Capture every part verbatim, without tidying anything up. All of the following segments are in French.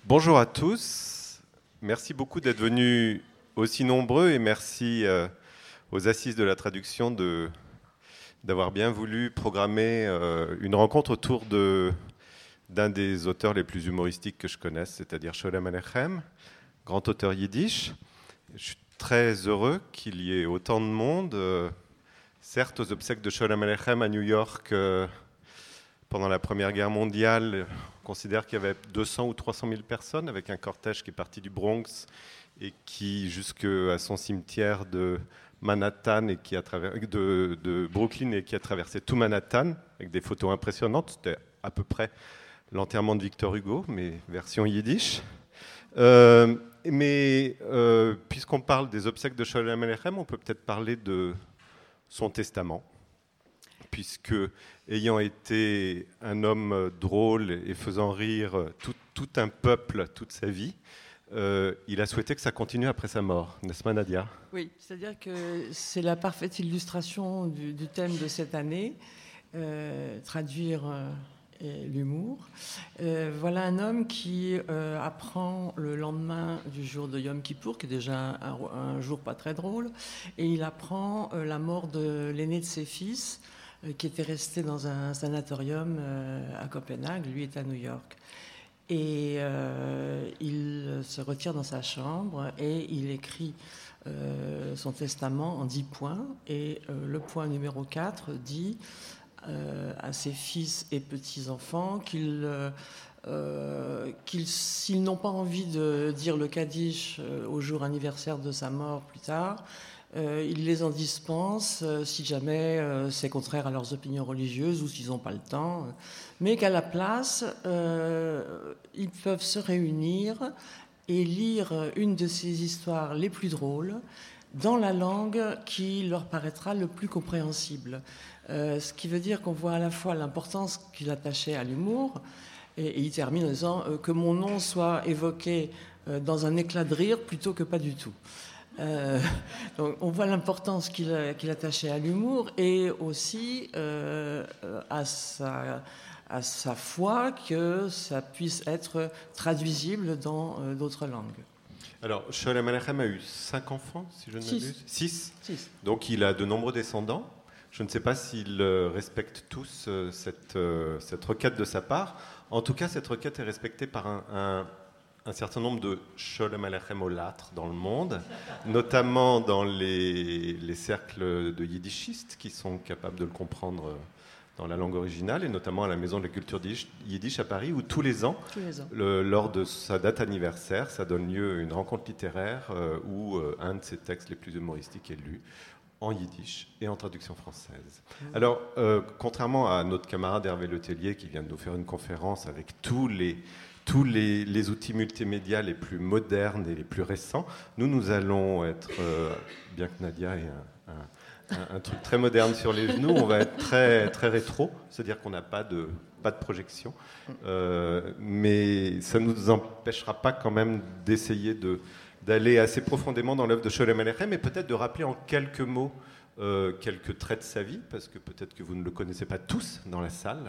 Bonjour à tous, merci beaucoup d'être venus aussi nombreux et merci euh, aux Assises de la traduction de, d'avoir bien voulu programmer euh, une rencontre autour de, d'un des auteurs les plus humoristiques que je connaisse, c'est-à-dire Sholem Aleichem, grand auteur yiddish. Je suis très heureux qu'il y ait autant de monde. Euh, certes, aux obsèques de Sholem Aleichem à New York, euh, pendant la Première Guerre mondiale, on considère qu'il y avait deux cents ou trois cent mille personnes, avec un cortège qui est parti du Bronx et qui, jusqu'à son cimetière de Manhattan et qui a travers, de, de Brooklyn et qui a traversé tout Manhattan, avec des photos impressionnantes. C'était à peu près l'enterrement de Victor Hugo, mais version yiddish. Euh, mais euh, puisqu'on parle des obsèques de Sholem Aleichem, on peut peut-être parler de son testament, puisque, ayant été un homme drôle et faisant rire tout, tout un peuple toute sa vie, euh, il a souhaité que ça continue après sa mort. N'est-ce pas, Nadia ? Oui, c'est-à-dire que c'est la parfaite illustration du, du thème de cette année, euh, traduire euh, l'humour. Euh, voilà un homme qui euh, apprend le lendemain du jour de Yom Kippour, qui est déjà un, un jour pas très drôle, et il apprend euh, la mort de l'aîné de ses fils, qui était resté dans un sanatorium à Copenhague, lui est à New York. Et euh, il se retire dans sa chambre et il écrit euh, son testament en dix points. Et euh, le point numéro quatre dit euh, à ses fils et petits-enfants qu'ils, euh, qu'ils, s'ils n'ont pas envie de dire le Kaddish au jour anniversaire de sa mort plus tard, Euh, ils les en dispensent euh, si jamais euh, c'est contraire à leurs opinions religieuses ou s'ils n'ont pas le temps, euh, mais qu'à la place, euh, ils peuvent se réunir et lire une de ces histoires les plus drôles dans la langue qui leur paraîtra le plus compréhensible. Euh, ce qui veut dire qu'on voit à la fois l'importance qu'il attachait à l'humour, et, et il termine en disant euh, que mon nom soit évoqué euh, dans un éclat de rire plutôt que pas du tout. Euh, donc on voit l'importance qu'il, qu'il attachait à l'humour et aussi euh, à, sa, à sa foi que ça puisse être traduisible dans euh, d'autres langues. Alors, Sholem Aleichem a eu cinq enfants, si je ne m'abuse. Six. Six. Donc il a de nombreux descendants. Je ne sais pas s'ils respectent tous cette, cette requête de sa part. En tout cas, cette requête est respectée par un... un un certain nombre de Sholem Aleichem olâtres dans le monde, notamment dans les, les cercles de yiddishistes qui sont capables de le comprendre dans la langue originale, et notamment à la Maison de la Culture Yiddish à Paris, où tous les ans, tous les ans. Le, lors de sa date anniversaire, ça donne lieu à une rencontre littéraire euh, où euh, un de ses textes les plus humoristiques est lu en yiddish et en traduction française. Mmh. Alors, euh, contrairement à notre camarade Hervé Letellier qui vient de nous faire une conférence avec tous les tous les, les outils multimédia les plus modernes et les plus récents, nous, nous allons être, euh, bien que Nadia ait un, un, un, un truc très moderne sur les genoux, on va être très, très rétro, c'est-à-dire qu'on n'a pas de, pas de projection, euh, mais ça ne nous empêchera pas quand même d'essayer de, d'aller assez profondément dans l'œuvre de Sholem Aleichem, et peut-être de rappeler en quelques mots euh, quelques traits de sa vie, parce que peut-être que vous ne le connaissez pas tous dans la salle.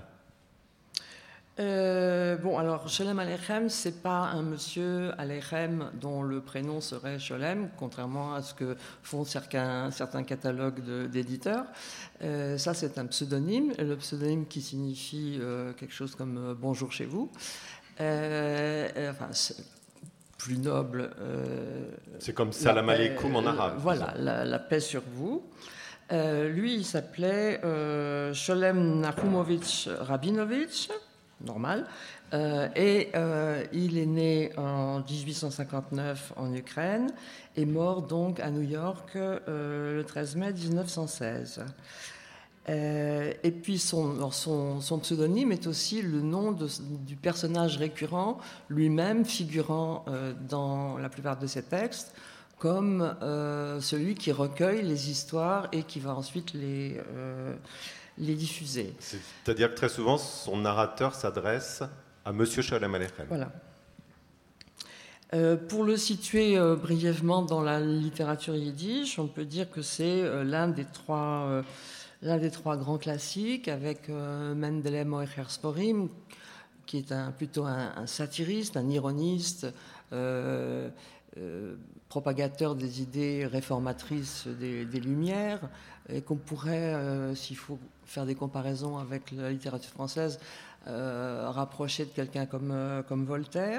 Euh, bon, alors, Sholem Aleichem, c'est pas un monsieur Aleichem dont le prénom serait Sholem, contrairement à ce que font certains, certains catalogues de, d'éditeurs. Euh, ça, c'est un pseudonyme, le pseudonyme qui signifie euh, quelque chose comme euh, « bonjour chez vous euh, ». Enfin, c'est plus noble. Euh, c'est comme salam aleikum en arabe. Euh, voilà, la, la paix sur vous. Euh, lui, il s'appelait euh, Sholem Nachumovitch Rabinovitch. Normal. Euh, et euh, il est né en dix-huit cent cinquante-neuf en Ukraine et mort donc à New York euh, le treize mai dix-neuf cent seize. Euh, et puis son, son, son pseudonyme est aussi le nom de, du personnage récurrent, lui-même figurant euh, dans la plupart de ses textes, comme euh, celui qui recueille les histoires et qui va ensuite les... Euh, les diffuser. C'est-à-dire que très souvent, son narrateur s'adresse à Monsieur Sholem Aleichem. Voilà. Euh, pour le situer euh, brièvement dans la littérature yiddish, on peut dire que c'est euh, l'un des trois, euh, l'un des trois grands classiques, avec euh, Mendeley Moecher Sporim, qui est un, plutôt un, un satiriste, un ironiste, euh, euh, propagateur des idées réformatrices des, des Lumières, et qu'on pourrait, euh, s'il faut faire des comparaisons avec la littérature française, euh, rapprocher de quelqu'un comme, euh, comme Voltaire.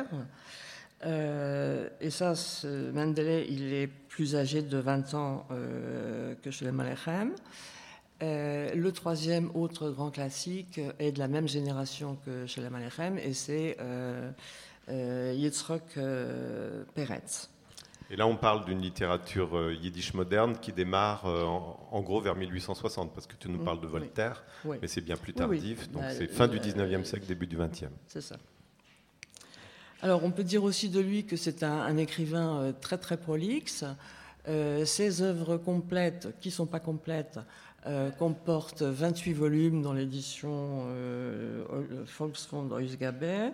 Euh, et ça, Mendele, il est plus âgé de vingt ans euh, que Sholem Aleichem. Euh, le troisième autre grand classique est de la même génération que Sholem Aleichem, et c'est euh, euh, Yitzhak euh, Peretz. Et là, on parle d'une littérature euh, yiddish moderne qui démarre euh, en, en gros vers mille huit cent soixante, parce que tu nous parles de Voltaire, oui. Oui. Mais c'est bien plus tardif, oui, oui. donc bah, c'est fin du dix-neuvième siècle, début du vingtième. C'est ça. Alors, on peut dire aussi de lui que c'est un, un écrivain euh, très très prolixe. Euh, ses œuvres complètes, qui ne sont pas complètes, euh, comportent vingt-huit volumes dans l'édition euh, Volksfond Ausgabe.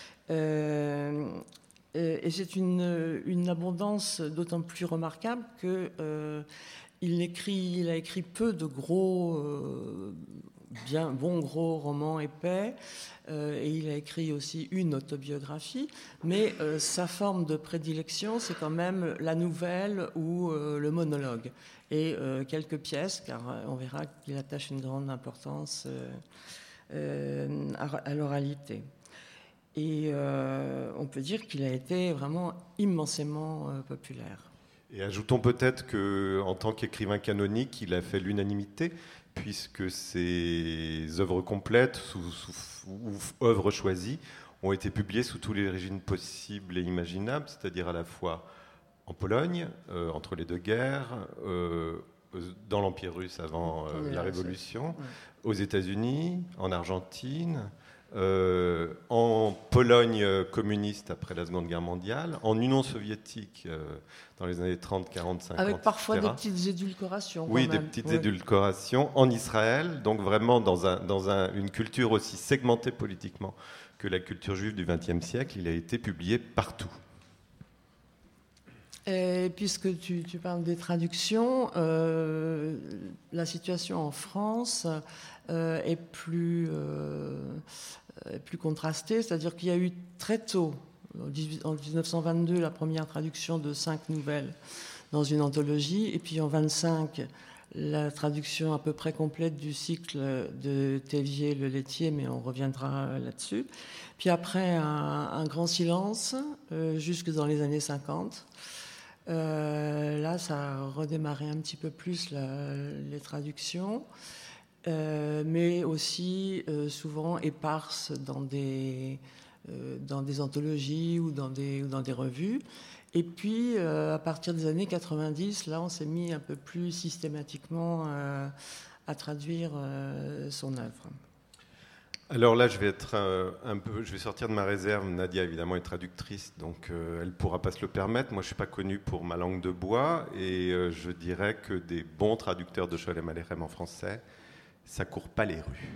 Euh, et c'est une, une abondance d'autant plus remarquable que euh, il, écrit, il a écrit peu de gros, euh, bien bons gros romans épais. Euh, et il a écrit aussi une autobiographie, mais euh, sa forme de prédilection, c'est quand même la nouvelle ou euh, le monologue, et euh, quelques pièces, car on verra qu'il attache une grande importance euh, euh, à, à l'oralité. Et euh, on peut dire qu'il a été vraiment immensément euh, populaire. Et ajoutons peut-être qu'en tant qu'écrivain canonique, il a fait l'unanimité, puisque ses œuvres complètes sous, sous, ou œuvres choisies ont été publiées sous tous les régimes possibles et imaginables, c'est-à-dire à la fois en Pologne, euh, entre les deux guerres, euh, dans l'Empire russe avant euh, la Révolution, aux États-Unis, en Argentine, euh, en Pologne communiste après la Seconde Guerre mondiale, en Union soviétique euh, dans les années trente, quarante, cinquante. Avec parfois et cetera des petites édulcorations. Oui, quand des même. petites oui. édulcorations en Israël, donc vraiment dans, un, dans un, une culture aussi segmentée politiquement que la culture juive du vingtième siècle. Il a été publié partout. Et puisque tu, tu parles des traductions, euh, la situation en France euh, est plus, euh, est plus contrastée, c'est-à-dire qu'il y a eu très tôt, en dix-neuf cent vingt-deux, la première traduction de cinq nouvelles dans une anthologie, et puis en vingt-cinq, la traduction à peu près complète du cycle de Thévier le laitier, mais on reviendra là-dessus. Puis après, un, un grand silence, euh, jusque dans les années cinquante. Euh, là, ça a redémarré un petit peu plus la, les traductions, euh, mais aussi euh, souvent éparses dans des, euh, dans des anthologies ou dans des, ou dans des revues. Et puis, euh, à partir des années quatre-vingt-dix, là, on s'est mis un peu plus systématiquement euh, à traduire euh, son œuvre. Alors là, je vais être euh, un peu, je vais sortir de ma réserve. Nadia, évidemment, est traductrice, donc euh, elle ne pourra pas se le permettre. Moi, je ne suis pas connu pour ma langue de bois, et euh, je dirais que des bons traducteurs de Sholem Aleichem en français, ça ne court pas les rues.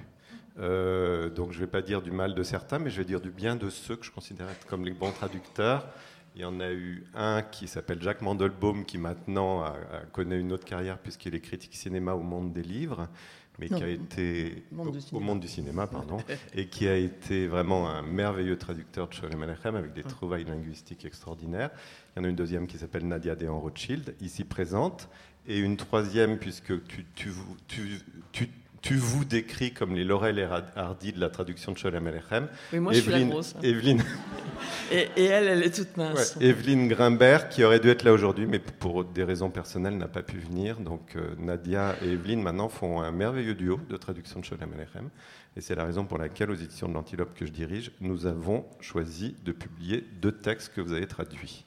Euh, donc, je ne vais pas dire du mal de certains, mais je vais dire du bien de ceux que je considère comme les bons traducteurs. Il y en a eu un qui s'appelle Jacques Mandelbaum, qui maintenant a, a connaît une autre carrière puisqu'il est critique cinéma au Monde des Livres, mais non, qui a été monde au, au Monde du cinéma, pardon, et qui a été vraiment un merveilleux traducteur de Sholem Aleichem avec des trouvailles linguistiques extraordinaires. Il y en a une deuxième qui s'appelle Nadia Dehan-Rothschild, ici présente, et une troisième puisque tu, tu, tu, tu Tu vous décris comme les Laurel et Hardy de la traduction de Sholem Aleichem. Oui, moi, Evelyne, je suis la grosse. Hein. Evelyne... et, et elle, elle est toute mince. Ouais, Evelyne Grimbert, qui aurait dû être là aujourd'hui, mais pour des raisons personnelles, n'a pas pu venir. Donc euh, Nadia et Evelyne, maintenant, font un merveilleux duo de traduction de Sholem Aleichem. Et c'est la raison pour laquelle, aux éditions de l'Antilope que je dirige, nous avons choisi de publier deux textes que vous avez traduits.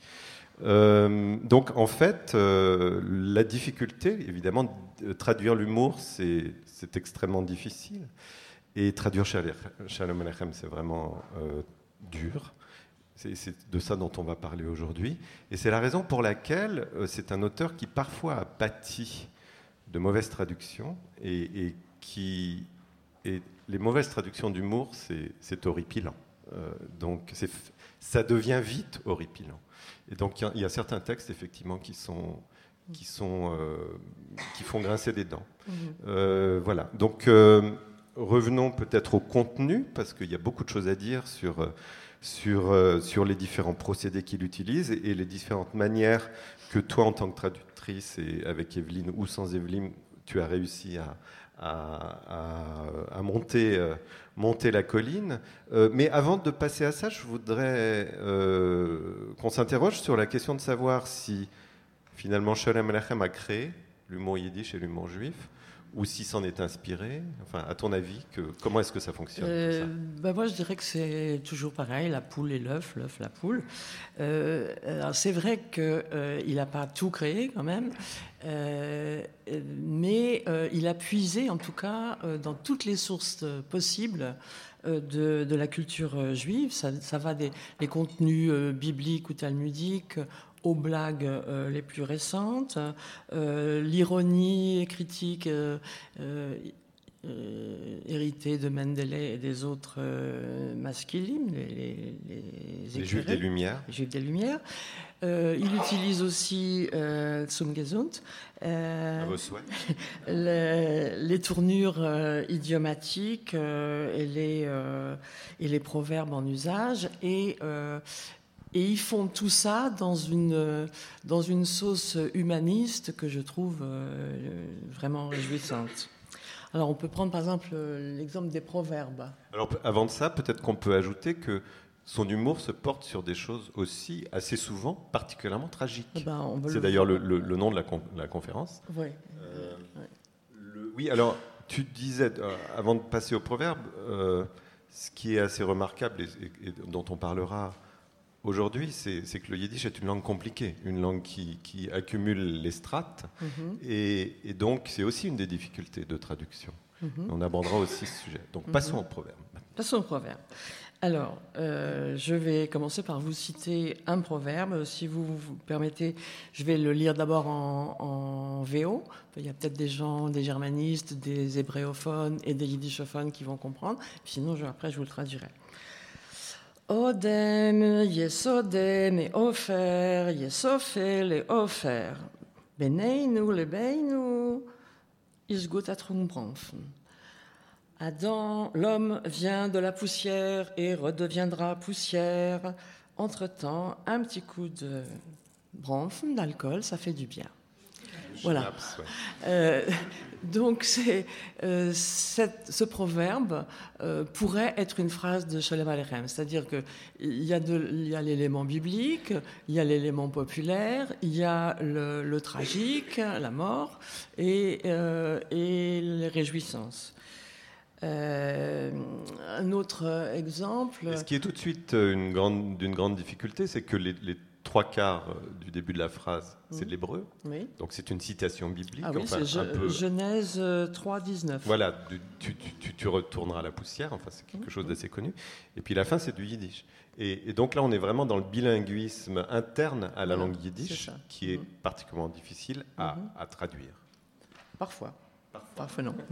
Euh, donc en fait, euh, la difficulté, évidemment, de traduire l'humour, c'est, c'est extrêmement difficile. Et traduire Sholem Aleichem, c'est vraiment euh, dur. C'est, c'est de ça dont on va parler aujourd'hui. Et c'est la raison pour laquelle euh, c'est un auteur qui parfois a pâti de mauvaises traductions. Et, et qui, et les mauvaises traductions d'humour, c'est, c'est horripilant. Euh, donc c'est, ça devient vite horripilant. Et donc il y, y a certains textes effectivement qui sont qui sont euh, qui font grincer des dents. Mmh. Euh, voilà. Donc euh, revenons peut-être au contenu, parce qu'il y a beaucoup de choses à dire sur, sur, euh, sur les différents procédés qu'il utilise et, et les différentes manières que toi, en tant que traductrice, et avec Evelyne ou sans Evelyne, tu as réussi à, à, à, à monter, euh, monter la colline. Euh, mais avant de passer à ça, je voudrais euh, qu'on s'interroge sur la question de savoir si, finalement, Sholem Aleichem a créé l'humour yiddish et l'humour juif, ou si s'en est inspiré. Enfin, à ton avis, que, comment est-ce que ça fonctionne euh, tout ça bah moi, je dirais que c'est toujours pareil, la poule et l'œuf, l'œuf, la poule. Euh, alors c'est vrai qu'il euh, n'a pas tout créé quand même, euh, mais euh, il a puisé en tout cas euh, dans toutes les sources possibles euh, de, de la culture juive. Ça, ça va des les contenus euh, bibliques ou talmudiques aux blagues euh, les plus récentes, euh, l'ironie critique euh, euh, euh, héritée de Mendeley et des autres euh, masculines, les, les, les, les Juifs des Lumières. Les Juifs des Lumières. Euh, il utilise aussi euh, Zum Gesund, euh, les, les tournures euh, idiomatiques euh, et, les, euh, et les proverbes en usage. Et euh, Et ils font tout ça dans une, dans une sauce humaniste que je trouve euh, vraiment réjouissante. Alors on peut prendre par exemple l'exemple des proverbes. Alors avant de ça, peut-être qu'on peut ajouter que son humour se porte sur des choses aussi assez souvent particulièrement tragiques. Eh ben, c'est d'ailleurs le, le, le nom de la, con, la conférence. Oui. Euh, oui. Le, oui, alors tu disais, euh, avant de passer au proverbe, euh, ce qui est assez remarquable et, et, et dont on parlera aujourd'hui, c'est, c'est que le yiddish est une langue compliquée, une langue qui, qui accumule les strates, mm-hmm. et, et donc c'est aussi une des difficultés de traduction. Mm-hmm. On abordera aussi ce sujet. Donc passons mm-hmm. au proverbe. Passons au proverbe. Alors, euh, je vais commencer par vous citer un proverbe. Si vous vous permettez, je vais le lire d'abord en, en V O. Il y a peut-être des gens, des germanistes, des hébréophones et des yiddishophones qui vont comprendre. Sinon, je, après, je vous le traduirai. Odem, yesodem et ofer, yesofel et ofer. Beneinu lebeinu, isgut atrungbranfen. Adam, l'homme, vient de la poussière et redeviendra poussière. Entre-temps, un petit coup de branfen, d'alcool, ça fait du bien. Voilà. Schnaps, ouais. euh, donc, c'est, euh, cette, ce proverbe euh, pourrait être une phrase de Sholem Aleichem, c'est-à-dire qu'il y, y a l'élément biblique, il y a l'élément populaire, il y a le, le tragique, la mort, et, euh, et les réjouissances. Euh, un autre exemple. Et ce qui est tout de suite une grande, d'une grande difficulté, c'est que les, les trois quarts du début de la phrase, c'est de l'hébreu. Oui. Donc c'est une citation biblique. Ah oui, enfin, c'est un peu... Genèse trois, dix-neuf. Voilà, tu, tu, tu retourneras à la poussière, enfin c'est quelque chose d'assez connu. Et puis la fin, c'est du yiddish. Et, et donc là, on est vraiment dans le bilinguisme interne à la langue yiddish, qui est mmh. particulièrement difficile à, mmh. à traduire. Parfois. Parfois, Parfois non.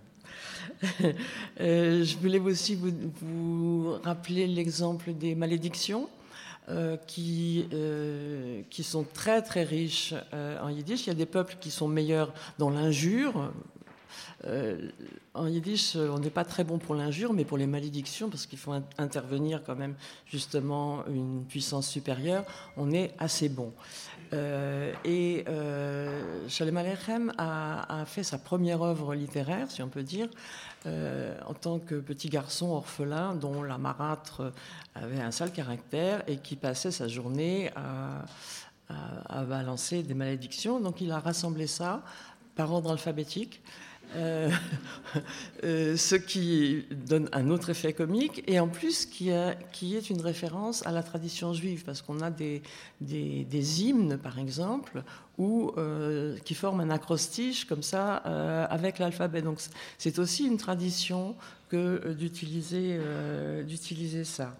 euh, je voulais aussi vous, vous rappeler l'exemple des malédictions. Euh, qui, euh, qui sont très très riches euh, en yiddish. Il y a des peuples qui sont meilleurs dans l'injure. Euh, en yiddish, on n'est pas très bon pour l'injure, mais pour les malédictions, parce qu'il faut in- intervenir quand même justement une puissance supérieure, on est assez bon. Euh, et euh, Sholem Aleichem a, a fait sa première œuvre littéraire, si on peut dire, euh, en tant que petit garçon orphelin dont la marâtre avait un sale caractère et qui passait sa journée à, à, à balancer des malédictions. Donc il a rassemblé ça par ordre alphabétique. Euh, euh, ce qui donne un autre effet comique et en plus qui, a, qui est une référence à la tradition juive parce qu'on a des, des, des hymnes par exemple où, euh, qui forment un acrostiche comme ça euh, avec l'alphabet, donc c'est aussi une tradition que d'utiliser, euh, d'utiliser ça.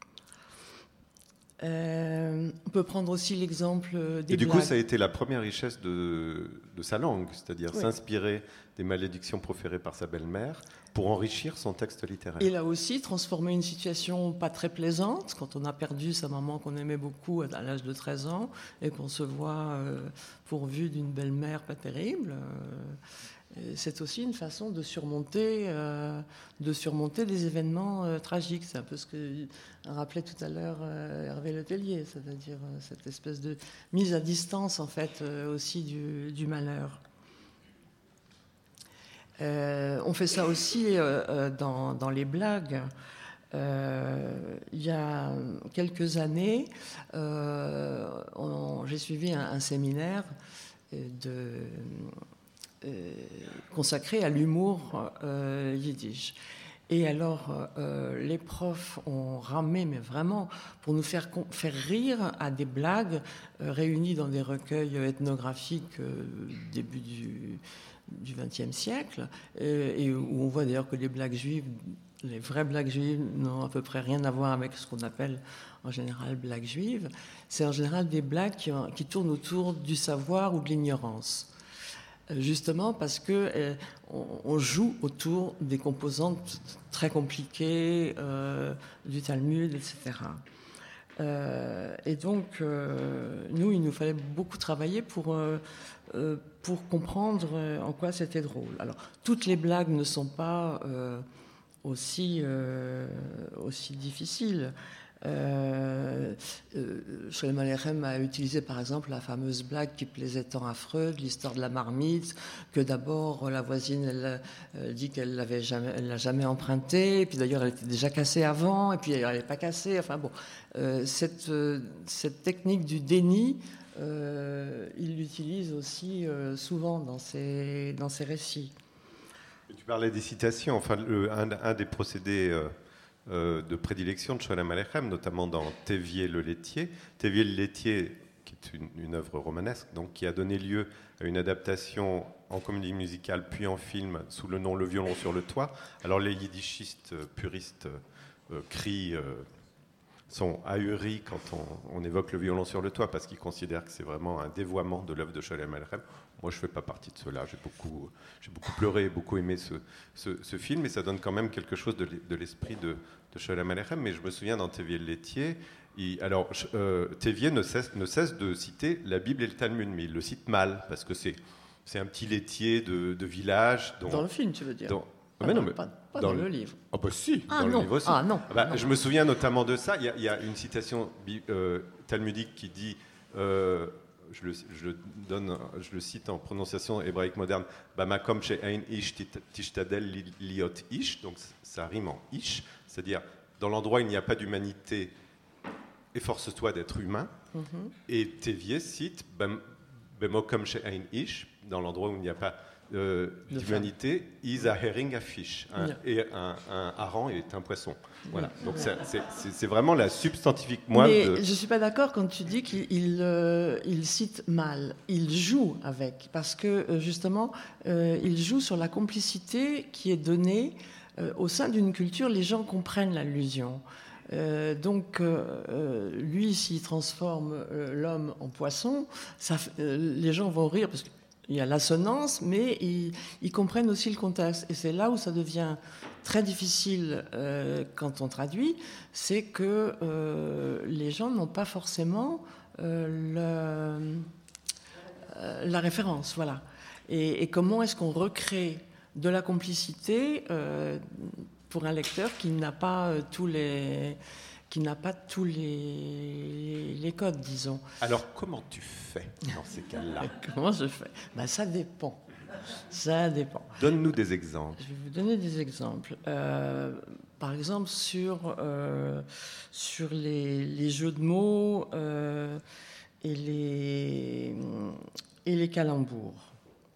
Euh, on peut prendre aussi l'exemple des Et du blagues. coup, ça a été la première richesse de, de sa langue, c'est-à-dire oui. s'inspirer des malédictions proférées par sa belle-mère pour enrichir son texte littéraire. Et là aussi, transformer une situation pas très plaisante, quand on a perdu sa maman qu'on aimait beaucoup à l'âge de treize ans, et qu'on se voit euh, pourvu d'une belle-mère pas terrible, euh, c'est aussi une façon de surmonter, euh, de surmonter des événements euh, tragiques. C'est un peu ce que rappelait tout à l'heure euh, Hervé Letellier, c'est-à-dire euh, cette espèce de mise à distance en fait euh, aussi du, du malheur. Euh, on fait ça aussi euh, dans, dans les blagues. Euh, il y a quelques années, euh, on, j'ai suivi un, un séminaire de, euh, consacré à l'humour euh, yiddish. Et alors, euh, les profs ont ramé, mais vraiment, pour nous faire, faire rire à des blagues euh, réunies dans des recueils ethnographiques euh, début du du vingtième siècle, euh, et où on voit d'ailleurs que les blagues juives, les vraies blagues juives, n'ont à peu près rien à voir avec ce qu'on appelle en général blagues juives. C'est en général des blagues qui, qui tournent autour du savoir ou de l'ignorance. Justement parce que euh, on, on joue autour des composantes très compliquées euh, du Talmud, et cetera. Euh, et donc, euh, nous, il nous fallait beaucoup travailler pour, euh, euh, pour comprendre en quoi c'était drôle. Alors, toutes les blagues ne sont pas euh, aussi, euh, aussi difficiles. Euh, euh, Sholem Aleichem a utilisé par exemple la fameuse blague qui plaisait tant à Freud, l'histoire de la marmite, que d'abord la voisine elle, elle dit qu'elle l'avait jamais, elle l'a jamais empruntée, et puis d'ailleurs elle était déjà cassée avant, et puis elle n'est pas cassée. Enfin bon, euh, cette, euh, cette technique du déni, euh, il l'utilise aussi euh, souvent dans ses, dans ses récits. Tu parlais des citations, enfin le, un, un des procédés. Euh... Euh, de prédilection de Sholem Aleichem, notamment dans Thévier le laitier. Thévier le laitier, qui est une, une œuvre romanesque, donc, qui a donné lieu à une adaptation en comédie musicale puis en film sous le nom Le violon sur le toit. Alors les yiddishistes puristes euh, crient, euh, sont ahuris quand on, on évoque le violon sur le toit parce qu'ils considèrent que c'est vraiment un dévoiement de l'œuvre de Sholem Aleichem. Moi, je ne fais pas partie de cela. J'ai beaucoup, j'ai beaucoup pleuré et beaucoup aimé ce, ce, ce film, et ça donne quand même quelque chose de, de l'esprit de, de Sholem Aleichem. Mais je me souviens dans Thévier le laitier, il, alors euh, Thévier ne cesse, ne cesse de citer la Bible et le Talmud, mais il le cite mal parce que c'est, c'est un petit laitier de, de village. Dont, dans le film, tu veux dire dont, ah mais non, non, mais pas, pas dans, dans le, le livre. Ah bah si, ah dans non. le livre aussi. Ah non. Ah bah, non. Je me souviens notamment de ça. Il y a, il y a une citation euh, talmudique qui dit. Euh, Je le, je, le donne, je le cite en prononciation hébraïque moderne, Bamakom she'ein ish tishtadel liot ish, donc ça rime en ish, c'est-à-dire dans l'endroit où il n'y a pas d'humanité, efforce-toi d'être humain. Mm-hmm. Et Thévier cite Bamakom she'ein ish, dans l'endroit où il n'y a pas euh, d'humanité, is a herring a fish, un, yeah. et un, un hareng est un poisson. Voilà. Donc c'est, c'est, c'est vraiment la substantifique moelle. Mais de... je ne suis pas d'accord quand tu dis qu'il il, euh, il cite mal. Il joue avec, parce que justement, euh, il joue sur la complicité qui est donnée euh, au sein d'une culture. Les gens comprennent l'allusion. Euh, donc, euh, lui, s'il transforme euh, l'homme en poisson, ça, euh, les gens vont rire parce que il y a l'assonance, mais ils, ils comprennent aussi le contexte. Et c'est là où ça devient très difficile euh, quand on traduit, c'est que euh, les gens n'ont pas forcément euh, le, euh, la référence. Voilà. Et, et comment est-ce qu'on recrée de la complicité euh, pour un lecteur qui n'a pas euh, tous les... qui n'a pas tous les, les codes, disons. Alors, comment tu fais dans ces cas-là? Comment je fais? Ben, ça dépend. Ça dépend. Donne-nous des exemples. Je vais vous donner des exemples. Euh, par exemple, sur, euh, sur les, les jeux de mots euh, et, les, et les calembours.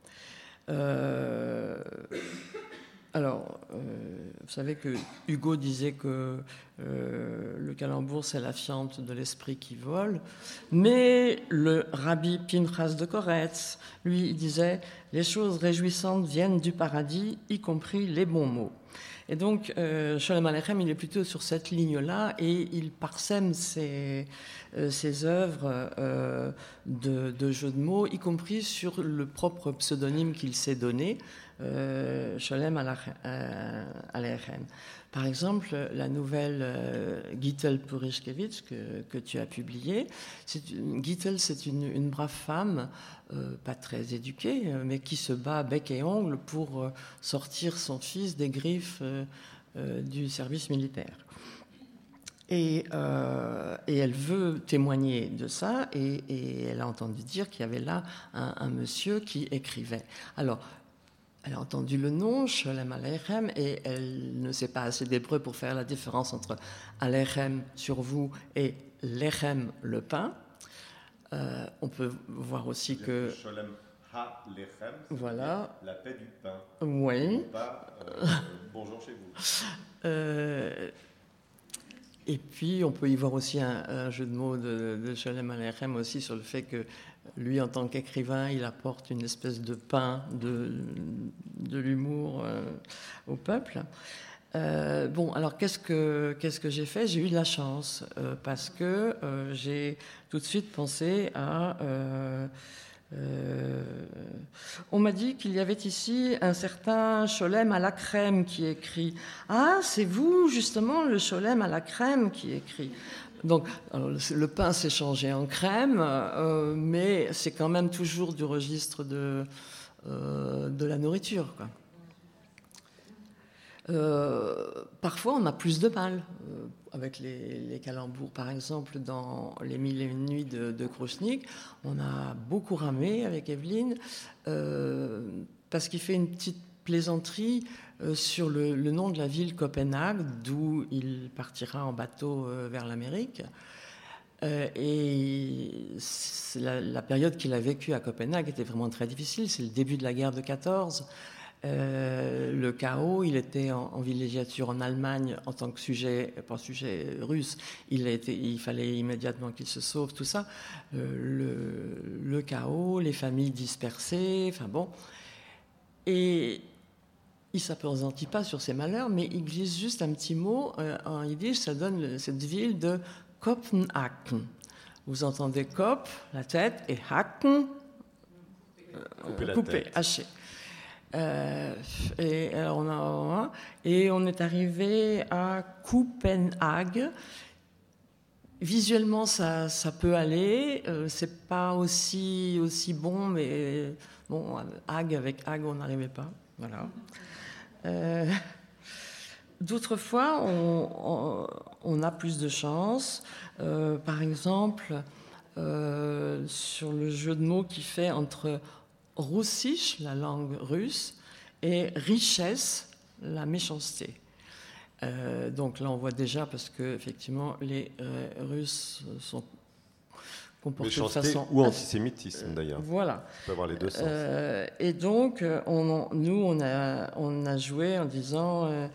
Euh, Alors, euh, vous savez que Hugo disait que euh, le calembour, c'est la fiente de l'esprit qui vole. Mais le rabbi Pinchas de Koretz, lui, il disait « Les choses réjouissantes viennent du paradis, y compris les bons mots ». Et donc, euh, Sholem Aleichem, il est plutôt sur cette ligne-là et il parsème ses, euh, ses œuvres euh, de, de jeux de mots, y compris sur le propre pseudonyme qu'il s'est donné, Euh, Sholem Aleichem. Par exemple, la nouvelle euh, Gittel Purishkevich que, que tu as publiée. C'est une, Gittel, c'est une, une brave femme, euh, pas très éduquée, mais qui se bat bec et ongle pour euh, sortir son fils des griffes euh, euh, du service militaire. Et, euh, et elle veut témoigner de ça, et, et elle a entendu dire qu'il y avait là un, un monsieur qui écrivait. Alors, elle a entendu le nom, Sholem Aleichem, et elle ne sait pas assez d'hébreu pour faire la différence entre Aleichem sur vous et Lechem, le pain. Euh, on peut voir aussi que... Sholem Ha-Lechem, voilà. La paix du pain. Oui. Pas, euh, bonjour chez vous. Euh, et puis, on peut y voir aussi un, un jeu de mots de, de Sholem Aleichem aussi sur le fait que lui, en tant qu'écrivain, il apporte une espèce de pain, de, de l'humour euh, au peuple. Euh, bon, alors qu'est-ce que, qu'est-ce que j'ai fait ? J'ai eu de la chance, euh, parce que euh, j'ai tout de suite pensé à... Euh, euh, on m'a dit qu'il y avait ici un certain Sholem à la crème qui écrit. Ah, c'est vous, justement, le Sholem à la crème qui écrit. Donc, alors, le pain s'est changé en crème, euh, mais c'est quand même toujours du registre de, euh, de la nourriture, quoi. Euh, parfois, on a plus de mal euh, avec les, les calembours. Par exemple, dans Les Mille et Une Nuits de, de Krouchnik, on a beaucoup ramé avec Evelyne euh, parce qu'il fait une petite plaisanterie euh, sur le, le nom de la ville Copenhague, d'où il partira en bateau euh, vers l'Amérique. Euh, et la, la période qu'il a vécue à Copenhague était vraiment très difficile. C'est le début de la guerre de quatorze. Euh, le chaos, il était en, en villégiature en Allemagne en tant que sujet, pas sujet russe, il, a été, il fallait immédiatement qu'il se sauve, tout ça. Euh, le, le chaos, les familles dispersées, enfin bon. Et il ne s'appesantit pas sur ses malheurs, mais il glisse juste un petit mot euh, en yiddish, ça donne cette ville de Kopenhagen. Vous entendez Kop, la tête, et Haken, couper, couper, hacher. Euh, et, alors on a, et on est arrivé à Copenhague. Visuellement, ça, ça peut aller. Euh, c'est pas aussi, aussi bon, mais bon, Hague avec Hague, on n'arrivait pas. Voilà. Euh, d'autres fois, on, on, on a plus de chance. Euh, par exemple, euh, sur le jeu de mots qui fait entre Russisch, la langue russe, et richesse, la méchanceté. Euh, donc là, on voit déjà, parce que effectivement, les euh, Russes sont comportés méchanceté de façon... ou antisémitisme, d'ailleurs. Euh, voilà. On peut avoir les deux sens. Euh, et donc, on, nous, on a, on a joué en disant... Euh,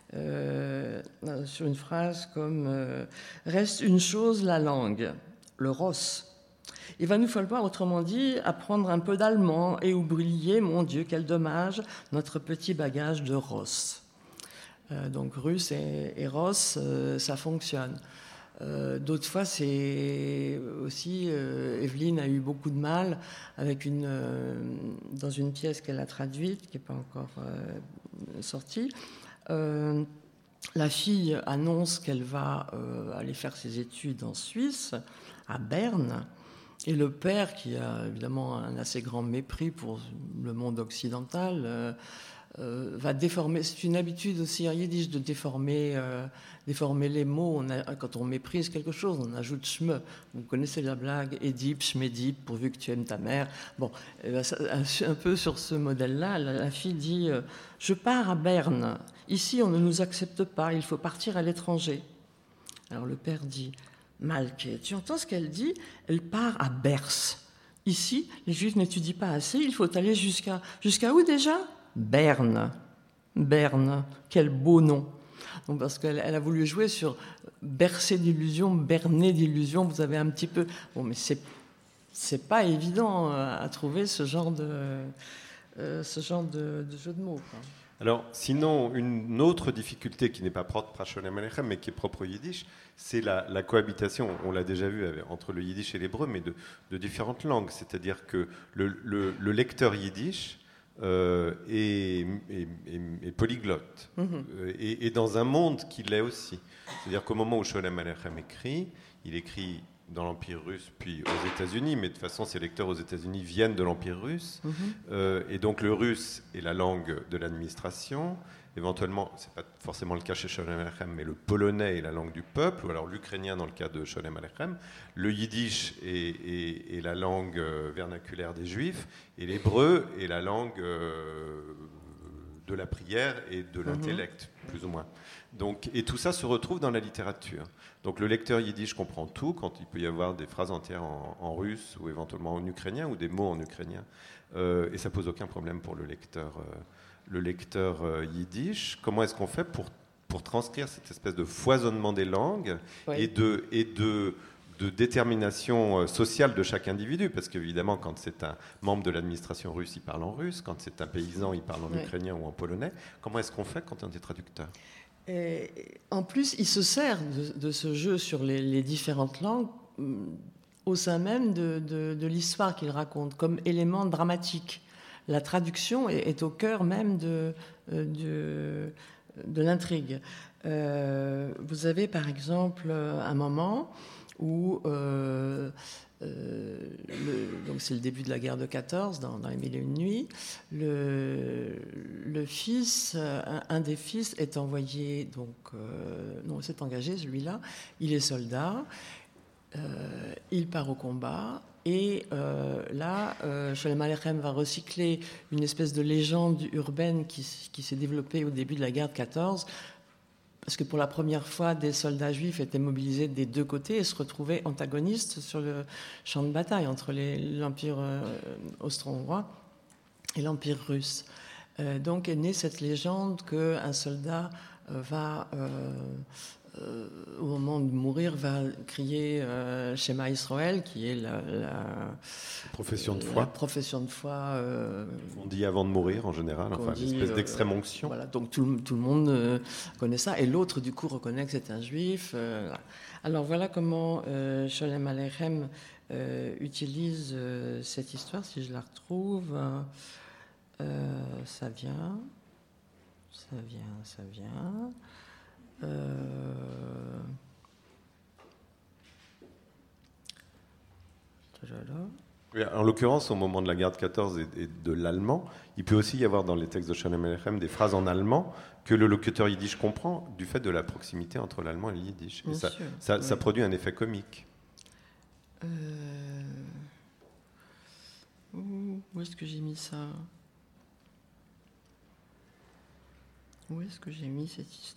euh, sur une phrase comme euh, « Reste une chose, la langue, le Ross ». Il va nous falloir, autrement dit, apprendre un peu d'allemand et oublier, mon Dieu, quel dommage, notre petit bagage de Ross. Euh, donc russe et, et Ross, euh, ça fonctionne. Euh, d'autres fois, c'est aussi, euh, Evelyne a eu beaucoup de mal avec une, euh, dans une pièce qu'elle a traduite, qui n'est pas encore euh, sortie. Euh, la fille annonce qu'elle va euh, aller faire ses études en Suisse, à Berne. Et le père, qui a évidemment un assez grand mépris pour le monde occidental, euh, euh, va déformer. C'est une habitude aussi en yiddish de déformer, euh, déformer les mots. On a, quand on méprise quelque chose, on ajoute shme. Vous connaissez la blague Édipe, shmédipe, pourvu que tu aimes ta mère. Bon, eh ben, ça, un peu sur ce modèle-là, la, la fille dit euh, je pars à Berne. Ici, on ne nous accepte pas. Il faut partir à l'étranger. Alors le père dit Malké, tu entends ce qu'elle dit ? Elle part à Bers. Ici, les Juifs n'étudient pas assez, il faut aller jusqu'à... Jusqu'à où déjà ? Berne. Berne, quel beau nom. Donc parce qu'elle elle a voulu jouer sur bercer d'illusions, berner d'illusions, vous avez un petit peu... Bon, mais c'est, c'est pas évident à trouver ce genre de, euh, ce genre de, de jeu de mots, quoi. Alors, sinon, une autre difficulté qui n'est pas propre à Sholem Aleichem, mais qui est propre au yiddish, c'est la, la cohabitation, on l'a déjà vu, entre le yiddish et l'hébreu, mais de, de différentes langues. C'est-à-dire que le, le, le lecteur yiddish euh, et, et, et, et polyglotte, mm-hmm. euh, et, et dans un monde qui l'est aussi. C'est-à-dire qu'au moment où Sholem Aleichem écrit, il écrit dans l'Empire russe, puis aux États-Unis, mais de toute façon, ses lecteurs aux États-Unis viennent de l'Empire russe, mm-hmm. euh, et donc le russe est la langue de l'administration. Éventuellement, ce n'est pas forcément le cas chez Sholem Aleichem, mais le polonais est la langue du peuple, ou alors l'ukrainien dans le cas de Sholem Aleichem. Le yiddish est, est, est la langue vernaculaire des Juifs, et l'hébreu est la langue euh, de la prière et de l'intellect, mmh. plus ou moins. Donc, et tout ça se retrouve dans la littérature. Donc le lecteur yiddish comprend tout, quand il peut y avoir des phrases entières en, en russe, ou éventuellement en ukrainien, ou des mots en ukrainien. Euh, et ça ne pose aucun problème pour le lecteur euh, le lecteur euh, yiddish. Comment est-ce qu'on fait pour, pour transcrire cette espèce de foisonnement des langues oui. et, de, et de, de détermination euh, sociale de chaque individu? Parce qu'évidemment, quand c'est un membre de l'administration russe, il parle en russe. Quand c'est un paysan, il parle en oui. ukrainien ou en polonais. Comment est-ce qu'on fait quand on est traducteur? Et en plus, il se sert de, de ce jeu sur les, les différentes langues au sein même de, de, de l'histoire qu'il raconte, comme élément dramatique. La traduction est, est au cœur même de, de, de l'intrigue. Euh, vous avez par exemple un moment où, euh, euh, le, donc c'est le début de la guerre de quatorze, dans, dans les Mille et une nuits, le, le fils, un, un des fils est envoyé, donc, euh, non, s'est engagé, celui-là, il est soldat, euh, il part au combat. Et euh, là, euh, Sholem Aleichem va recycler une espèce de légende urbaine qui, qui s'est développée au début de la guerre de quatorze, parce que pour la première fois, des soldats juifs étaient mobilisés des deux côtés et se retrouvaient antagonistes sur le champ de bataille entre les, l'Empire euh, austro-hongrois et l'Empire russe. Euh, donc est née cette légende qu'un soldat euh, va... Euh, Euh, au moment de mourir, va crier euh, Shema Israël, qui est la, la profession de foi. La profession de foi. Euh, on dit avant de mourir en général, enfin dit, une espèce euh, d'extrême onction. Voilà, donc tout, tout le monde euh, connaît ça, et l'autre du coup reconnaît que c'est un juif. Euh, voilà. Alors voilà comment euh, Sholem Aleichem euh, utilise euh, cette histoire. Si je la retrouve, euh, ça vient, ça vient, ça vient. Euh... Oui, en l'occurrence, au moment de la guerre de quatorze et, et de l'allemand, il peut aussi y avoir dans les textes de Sholem Aleichem des phrases en allemand que le locuteur yiddish comprend du fait de la proximité entre l'allemand et le yiddish. Et ça, sûr, ça, oui. ça produit un effet comique. Euh... Où, où est-ce que j'ai mis ça ? Où est-ce que j'ai mis cette histoire ?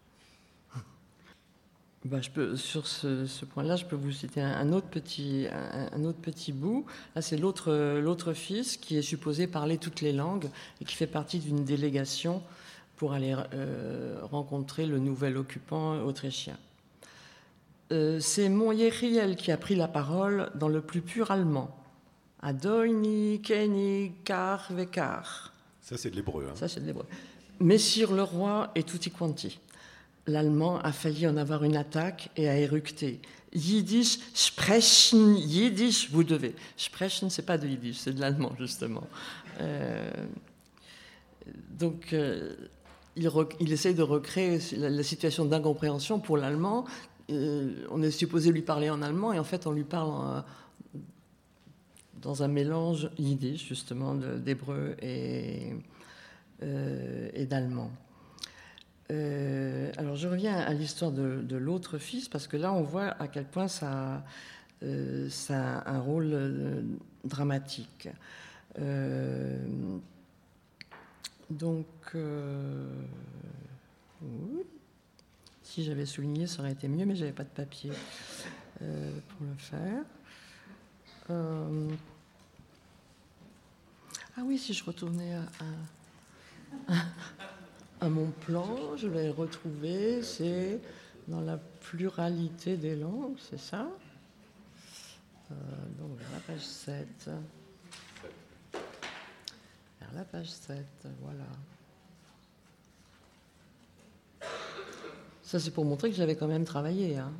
Ben, je peux, sur ce, ce point-là, je peux vous citer un, un, autre petit, un, un autre petit bout. Là, c'est l'autre, l'autre fils qui est supposé parler toutes les langues et qui fait partie d'une délégation pour aller euh, rencontrer le nouvel occupant autrichien. Euh, c'est mon Yechiel qui a pris la parole dans le plus pur allemand. Adoini, Keni, Kar, Vekar. Ça, c'est de l'hébreu. Hein. Ça, c'est de l'hébreu. Messire le roi et tutti quanti. L'allemand a failli en avoir une attaque et a éructé. Yiddish, sprechen, Yiddish, vous devez. Sprechen, c'est pas de Yiddish, c'est de l'allemand, justement. Euh, donc, euh, il, rec- il essaye de recréer la, la situation d'incompréhension pour l'allemand. Euh, on est supposé lui parler en allemand et en fait, on lui parle en, dans un mélange Yiddish, justement, de, d'hébreu et, euh, et d'allemand. Euh, alors je reviens à l'histoire de, de l'autre fils, parce que là on voit à quel point ça, euh, ça a un rôle euh, dramatique. Euh, donc, euh, oui. Si j'avais souligné, ça aurait été mieux, mais j'avais pas de papier euh, pour le faire. Euh, ah oui, si je retournais à... à À mon plan, je l'ai retrouvé, c'est dans la pluralité des langues, c'est ça ? euh, Donc vers la page sept. Vers la page sept, voilà. Ça, c'est pour montrer que j'avais quand même travaillé. Hein.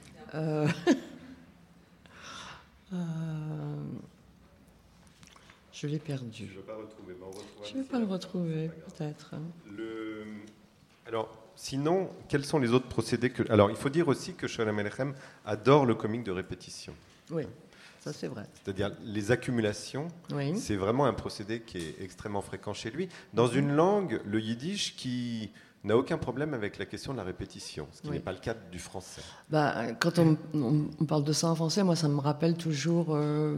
Euh, euh, je l'ai perdu. Je ne vais pas retrouver, mais on retrouvera. Je ne vais pas le retrouver, peut-être. Le... Alors, sinon, quels sont les autres procédés que... Alors, il faut dire aussi que Sholem Aleichem adore le comique de répétition. Oui, ça c'est vrai. C'est-à-dire les accumulations, oui. C'est vraiment un procédé qui est extrêmement fréquent chez lui, dans une langue, le yiddish, qui n'a aucun problème avec la question de la répétition, ce qui oui. n'est pas le cas du français. Bah, quand on, on parle de ça en français, moi ça me rappelle toujours euh,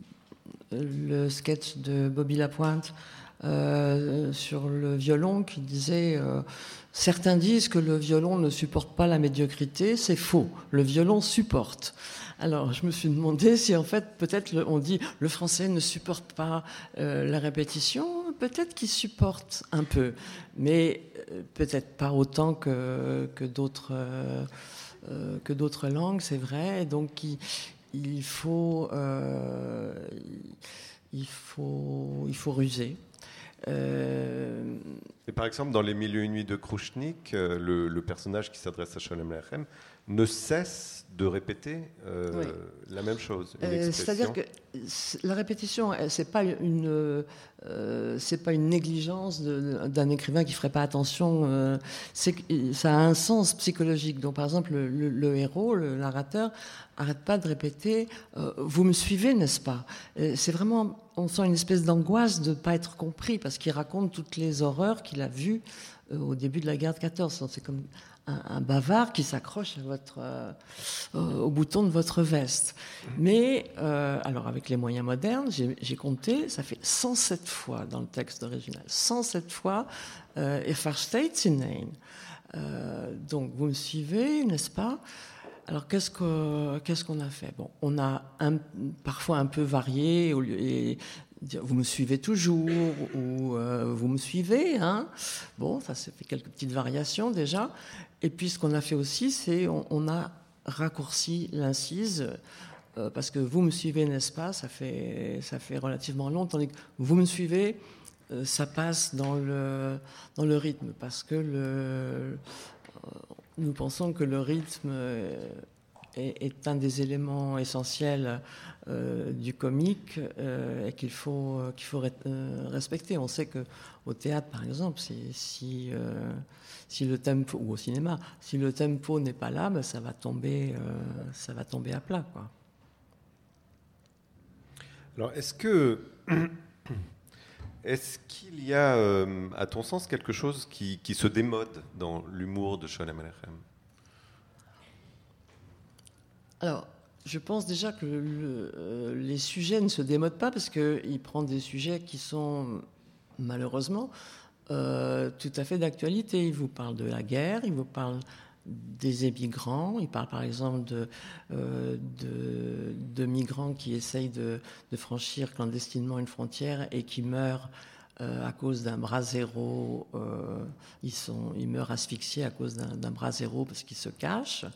le sketch de Bobby Lapointe euh, sur le violon qui disait euh, « Certains disent que le violon ne supporte pas la médiocrité, c'est faux, le violon supporte ». Alors, je me suis demandé si, en fait, peut-être on dit le français ne supporte pas euh, la répétition. Peut-être qu'il supporte un peu, mais euh, peut-être pas autant que, que, d'autres, euh, euh, que d'autres langues, c'est vrai. Et donc, il, il, faut, euh, il, faut, il faut ruser. Euh... Et par exemple, dans Les Mille et une nuits de Krouchnik, euh, le, le personnage qui s'adresse à Sholem Aleichem ne cesse de répéter euh, oui. la même chose. Une euh, c'est-à-dire que la répétition, c'est pas une, euh, c'est pas une négligence de, d'un écrivain qui ferait pas attention. Euh, c'est, ça a un sens psychologique. Donc, par exemple, le, le, le héros, le narrateur, arrête pas de répéter euh, « Vous me suivez, n'est-ce pas ?» C'est vraiment, on sent une espèce d'angoisse de ne pas être compris parce qu'il raconte toutes les horreurs qu'il a vues euh, au début de la guerre de quatorze. C'est comme un, un bavard qui s'accroche à votre, euh, au bouton de votre veste. Mais, euh, alors avec les moyens modernes, j'ai, j'ai compté, ça fait cent sept fois dans le texte original. cent sept fois euh, « Ich verstehe Sie nicht ». Donc, vous me suivez, n'est-ce pas ? Alors, qu'est-ce, que, qu'est-ce qu'on a fait ? Bon, on a un, parfois un peu varié, au lieu, et dire vous me suivez toujours, ou euh, vous me suivez, hein ? Bon, ça, ça fait quelques petites variations déjà. Et puis, ce qu'on a fait aussi, c'est on, on a raccourci l'incise, euh, parce que vous me suivez, n'est-ce pas ? Ça fait, ça fait relativement long, tandis que vous me suivez, euh, ça passe dans le, dans le rythme, parce que le... Euh, nous pensons que le rythme est, est un des éléments essentiels euh, du comique euh, et qu'il faut, qu'il faut euh, respecter. On sait qu'au théâtre, par exemple, si, si, euh, si le tempo, ou au cinéma, si le tempo n'est pas là, ben ça, va tomber, euh, ça va tomber à plat, quoi. Alors, est-ce que... Est-ce qu'il y a, euh, à ton sens, quelque chose qui, qui se démode dans l'humour de Sholem Aleichem ? Alors, je pense déjà que le, euh, les sujets ne se démodent pas parce qu'il prend des sujets qui sont, malheureusement, euh, tout à fait d'actualité. Il vous parle de la guerre, il vous parle des émigrants, il parle par exemple de, euh, de, de migrants qui essayent de, de franchir clandestinement une frontière et qui meurent euh, à cause d'un brasero, euh, ils, sont, ils meurent asphyxiés à cause d'un, d'un brasero parce qu'ils se cachent.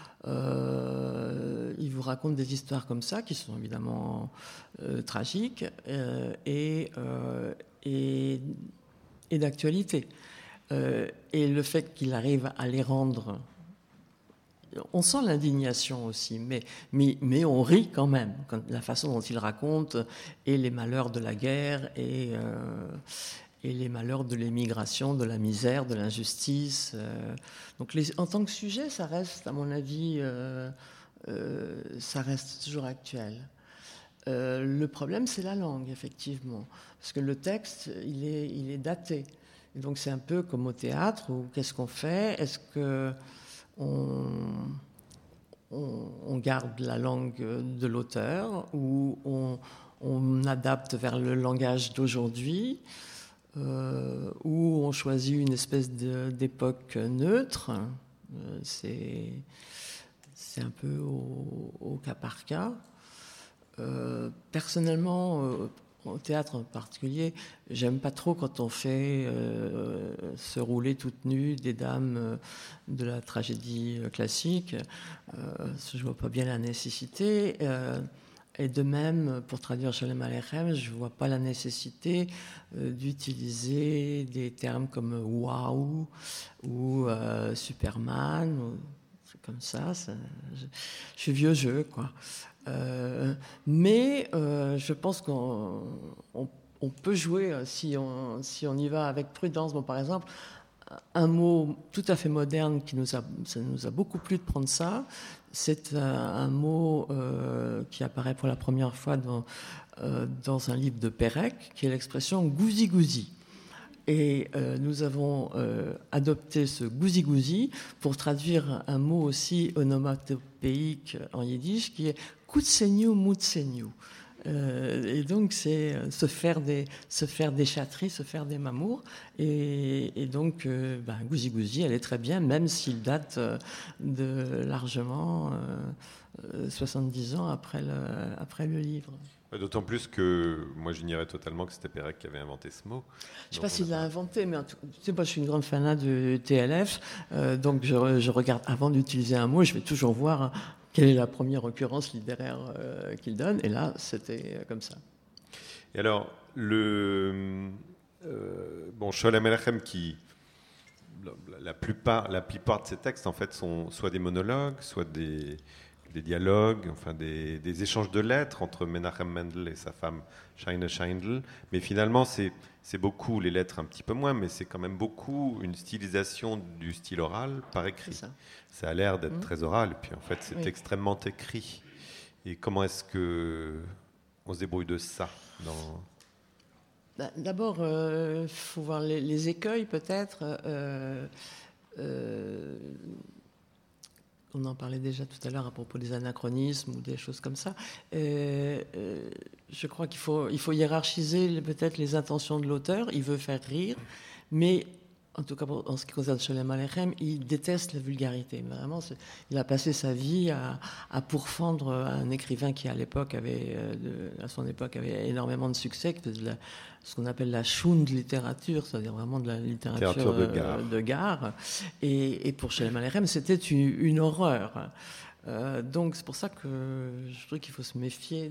Euh, il vous raconte des histoires comme ça qui sont évidemment euh, tragiques euh, et, euh, et, et d'actualité. Euh, et le fait qu'il arrive à les rendre... On sent l'indignation aussi, mais, mais, mais on rit quand même, quand, la façon dont il raconte et les malheurs de la guerre et, euh, et les malheurs de l'émigration, de la misère, de l'injustice. Euh. Donc les, en tant que sujet, ça reste, à mon avis, euh, euh, ça reste toujours actuel. Euh, le problème, c'est la langue, effectivement, parce que le texte, il est, il est daté. Et donc c'est un peu comme au théâtre, où qu'est-ce qu'on fait ? Est-ce que on, on, on garde la langue de l'auteur ou on, on adapte vers le langage d'aujourd'hui, euh, ou on choisit une espèce de, d'époque neutre ? euh, c'est, c'est un peu au, au cas par cas. Euh, personnellement, euh, au théâtre en particulier, j'aime pas trop quand on fait euh, se rouler toutes nues des dames euh, de la tragédie classique. Euh, je vois pas bien la nécessité. Euh, et de même, pour traduire Sholem Aleichem, je vois pas la nécessité euh, d'utiliser des termes comme waouh ou euh, Superman. Ou, c'est comme ça. ça je, je suis vieux jeu, quoi. Euh, mais euh, je pense qu'on on, on peut jouer si on, si on y va avec prudence. Bon, par exemple, un mot tout à fait moderne qui nous a, ça nous a beaucoup plu de prendre ça, c'est un, un mot euh, qui apparaît pour la première fois dans, euh, dans un livre de Pérec, qui est l'expression gousi-gousi. Et euh, nous avons euh, adopté ce gousi-gousi pour traduire un mot aussi onomatopéique en yiddish qui est kutsenyu mutsenyu. Euh, et donc, c'est se faire des, se faire des chatteries, se faire des mamours. Et, et donc, euh, ben, Gouzi Gouzi, elle est très bien, même s'il date de largement euh, soixante-dix ans après le, après le livre. D'autant plus que moi, j'ignorais totalement que c'était Pérec qui avait inventé ce mot. Je ne sais pas s'il l'a inventé, mais en tout, tu sais, moi, je suis une grande fanat de T L F. Euh, donc, je, je regarde, avant d'utiliser un mot, je vais toujours voir quelle est la première occurrence littéraire euh, qu'il donne. Et là, c'était comme ça. Et alors, le, euh, bon, Sholem Aleichem, qui, la plupart, la plupart de ses textes, en fait, sont soit des monologues, soit des, des dialogues, enfin des, des échanges de lettres entre Menachem Mendel et sa femme Shaina Scheindl. Mais finalement, c'est, c'est beaucoup, les lettres un petit peu moins, mais c'est quand même beaucoup une stylisation du style oral par écrit. Ça. ça a l'air d'être mmh. très oral, et puis en fait, c'est oui. extrêmement écrit. Et comment est-ce que on se débrouille de ça dans... D'abord, il euh, faut voir les, les écueils, peut-être. Euh, euh, on en parlait déjà tout à l'heure à propos des anachronismes ou des choses comme ça. Euh, euh, je crois qu'il faut, il faut hiérarchiser peut-être les intentions de l'auteur. Il veut faire rire, mais... En tout cas, en ce qui concerne Sholem Aleichem, il déteste la vulgarité. Vraiment, il a passé sa vie à, à pourfendre un écrivain qui, à l'époque, avait, à son époque, avait énormément de succès, de la, ce qu'on appelle la Schund littérature, c'est-à-dire vraiment de la littérature de gare. De gare. Et, et pour Sholem Aleichem, c'était une, une horreur. Euh, donc, c'est pour ça que je trouve qu'il faut se méfier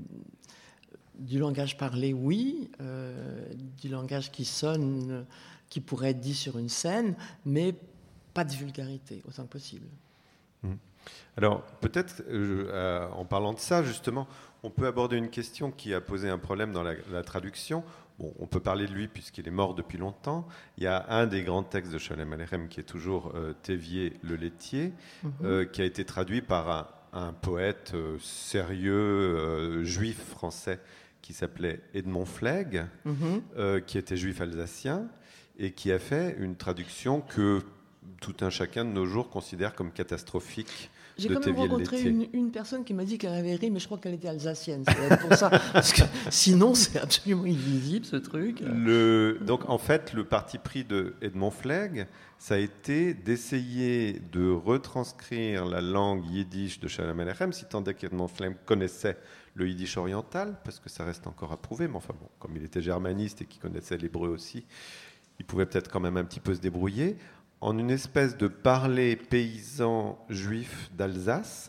du langage parlé, oui, euh, du langage qui sonne, qui pourrait être dit sur une scène, mais pas de vulgarité, autant que possible. Alors, peut-être, euh, en parlant de ça, justement, on peut aborder une question qui a posé un problème dans la, la traduction. Bon, on peut parler de lui puisqu'il est mort depuis longtemps. Il y a un des grands textes de Sholem Aleichem qui est toujours euh, Thévier le laitier, mm-hmm. euh, qui a été traduit par un, un poète euh, sérieux, euh, juif français, qui s'appelait Edmond Flegg, mm-hmm. euh, qui était juif alsacien, et qui a fait une traduction que tout un chacun de nos jours considère comme catastrophique. J'ai quand même rencontré une, une personne qui m'a dit qu'elle avait ri, mais je crois qu'elle était alsacienne. C'est pour ça, parce que sinon c'est absolument illisible ce truc. Le, donc en fait, le parti pris de Edmond Flegg, ça a été d'essayer de retranscrire la langue yiddish de Sholem Aleichem, si tant est qu'Edmond Flegg connaissait le yiddish oriental, parce que ça reste encore à prouver, mais enfin bon, comme il était germaniste et qu'il connaissait l'hébreu aussi, il pouvait peut-être quand même un petit peu se débrouiller, en une espèce de parler paysan juif d'Alsace,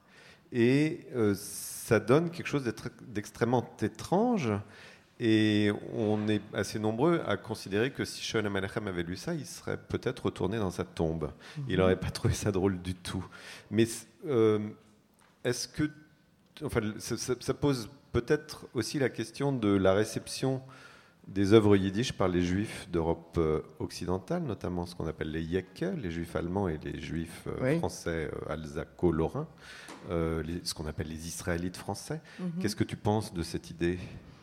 et euh, ça donne quelque chose d'extrêmement étrange, et on est assez nombreux à considérer que si Sholem Aleichem avait lu ça, il serait peut-être retourné dans sa tombe. Mm-hmm. Il n'aurait pas trouvé ça drôle du tout. Mais euh, est-ce que... Enfin, ça, ça pose peut-être aussi la question de la réception des œuvres yiddish par les juifs d'Europe occidentale, notamment ce qu'on appelle les Yeke, les juifs allemands et les juifs oui. français euh, alsaco-lorrains, euh, les, ce qu'on appelle les israélites français. Mm-hmm. Qu'est-ce que tu penses de cette idée ?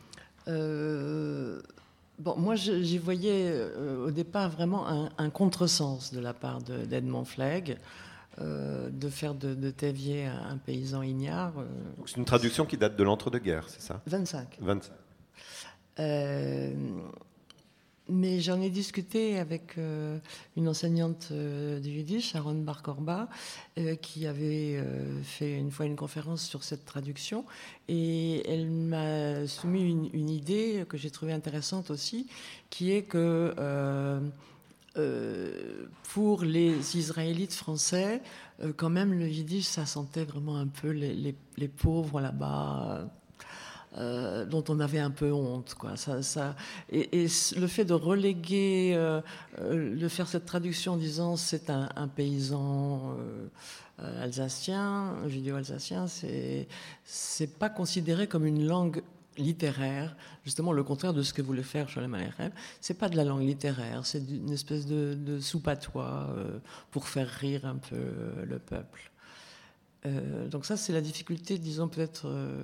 euh, bon, moi, j'y voyais euh, au départ vraiment un, un contresens de la part de, d'Edmond Flegg. Euh, de faire de, de Thévier un paysan ignare. Euh, Donc c'est une traduction qui date de l'entre-deux-guerres, c'est ça ? vingt-cinq. vingt-cinq. Euh, mais j'en ai discuté avec euh, une enseignante euh, du Yiddish, Sharon Bar-Korba, euh, qui avait euh, fait une fois une conférence sur cette traduction, et elle m'a soumis une, une idée que j'ai trouvée intéressante aussi, qui est que euh, Euh, pour les Israélites français, euh, quand même, le yiddish, ça sentait vraiment un peu les, les, les pauvres là-bas, euh, dont on avait un peu honte, quoi. Ça, ça, et, et le fait de reléguer, euh, euh, de faire cette traduction en disant c'est un, un paysan euh, alsacien, judéo-alsacien, c'est, c'est pas considéré comme une langue littéraire, justement le contraire de ce que voulait faire Sholem Aleichem. C'est pas de la langue littéraire, c'est une espèce de, de soupe-à-toi euh, pour faire rire un peu le peuple. Euh, donc ça, c'est la difficulté, disons peut-être euh,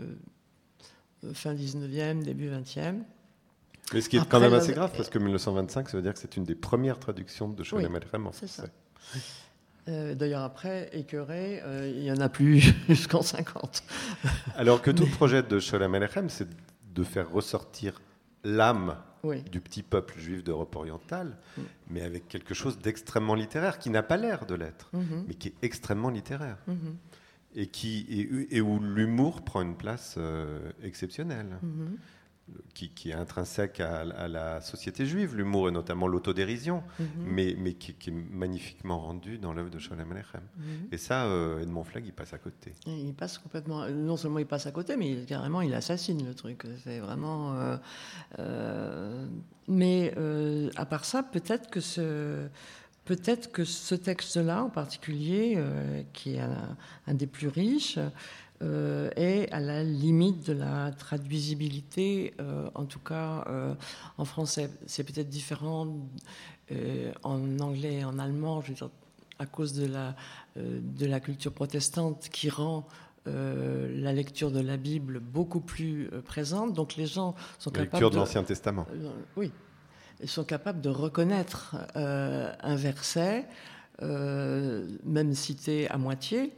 fin dix-neuvième, début vingtième. Mais ce qui est Après, quand même assez grave, parce que mille neuf cent vingt-cinq, ça veut dire que c'est une des premières traductions de Sholem oui, Aleichem en français. Euh, d'ailleurs, après, écœuré, euh, il n'y en a plus jusqu'en cinquante. Alors que tout Mais... le projet de Sholem Aleichem, c'est de faire ressortir l'âme oui. du petit peuple juif d'Europe orientale, mm. mais avec quelque chose d'extrêmement littéraire, qui n'a pas l'air de l'être, mm-hmm. mais qui est extrêmement littéraire. Mm-hmm. Et, qui, et, et où l'humour prend une place euh, exceptionnelle. Mm-hmm. Qui, qui est intrinsèque à, à la société juive, l'humour et notamment l'autodérision, mm-hmm. mais, mais qui, qui est magnifiquement rendu dans l'œuvre de Sholem Aleichem. Mm-hmm. Et ça, euh, Edmond Flegg, il passe à côté. Il passe complètement. Non seulement il passe à côté, mais il, carrément il assassine le truc. C'est vraiment. Euh, euh, mais euh, à part ça, peut-être que ce. Peut-être que ce texte-là, en particulier, euh, qui est un, un des plus riches, euh, est à la limite de la traduisibilité, euh, en tout cas euh, en français. C'est peut-être différent euh, en anglais et en allemand, je veux dire, à cause de la, euh, de la culture protestante qui rend euh, la lecture de la Bible beaucoup plus euh, présente. Donc les gens sont la capables lecture de, de l'Ancien Testament. Euh, oui. Ils sont capables de reconnaître euh, un verset, euh, même cité à moitié,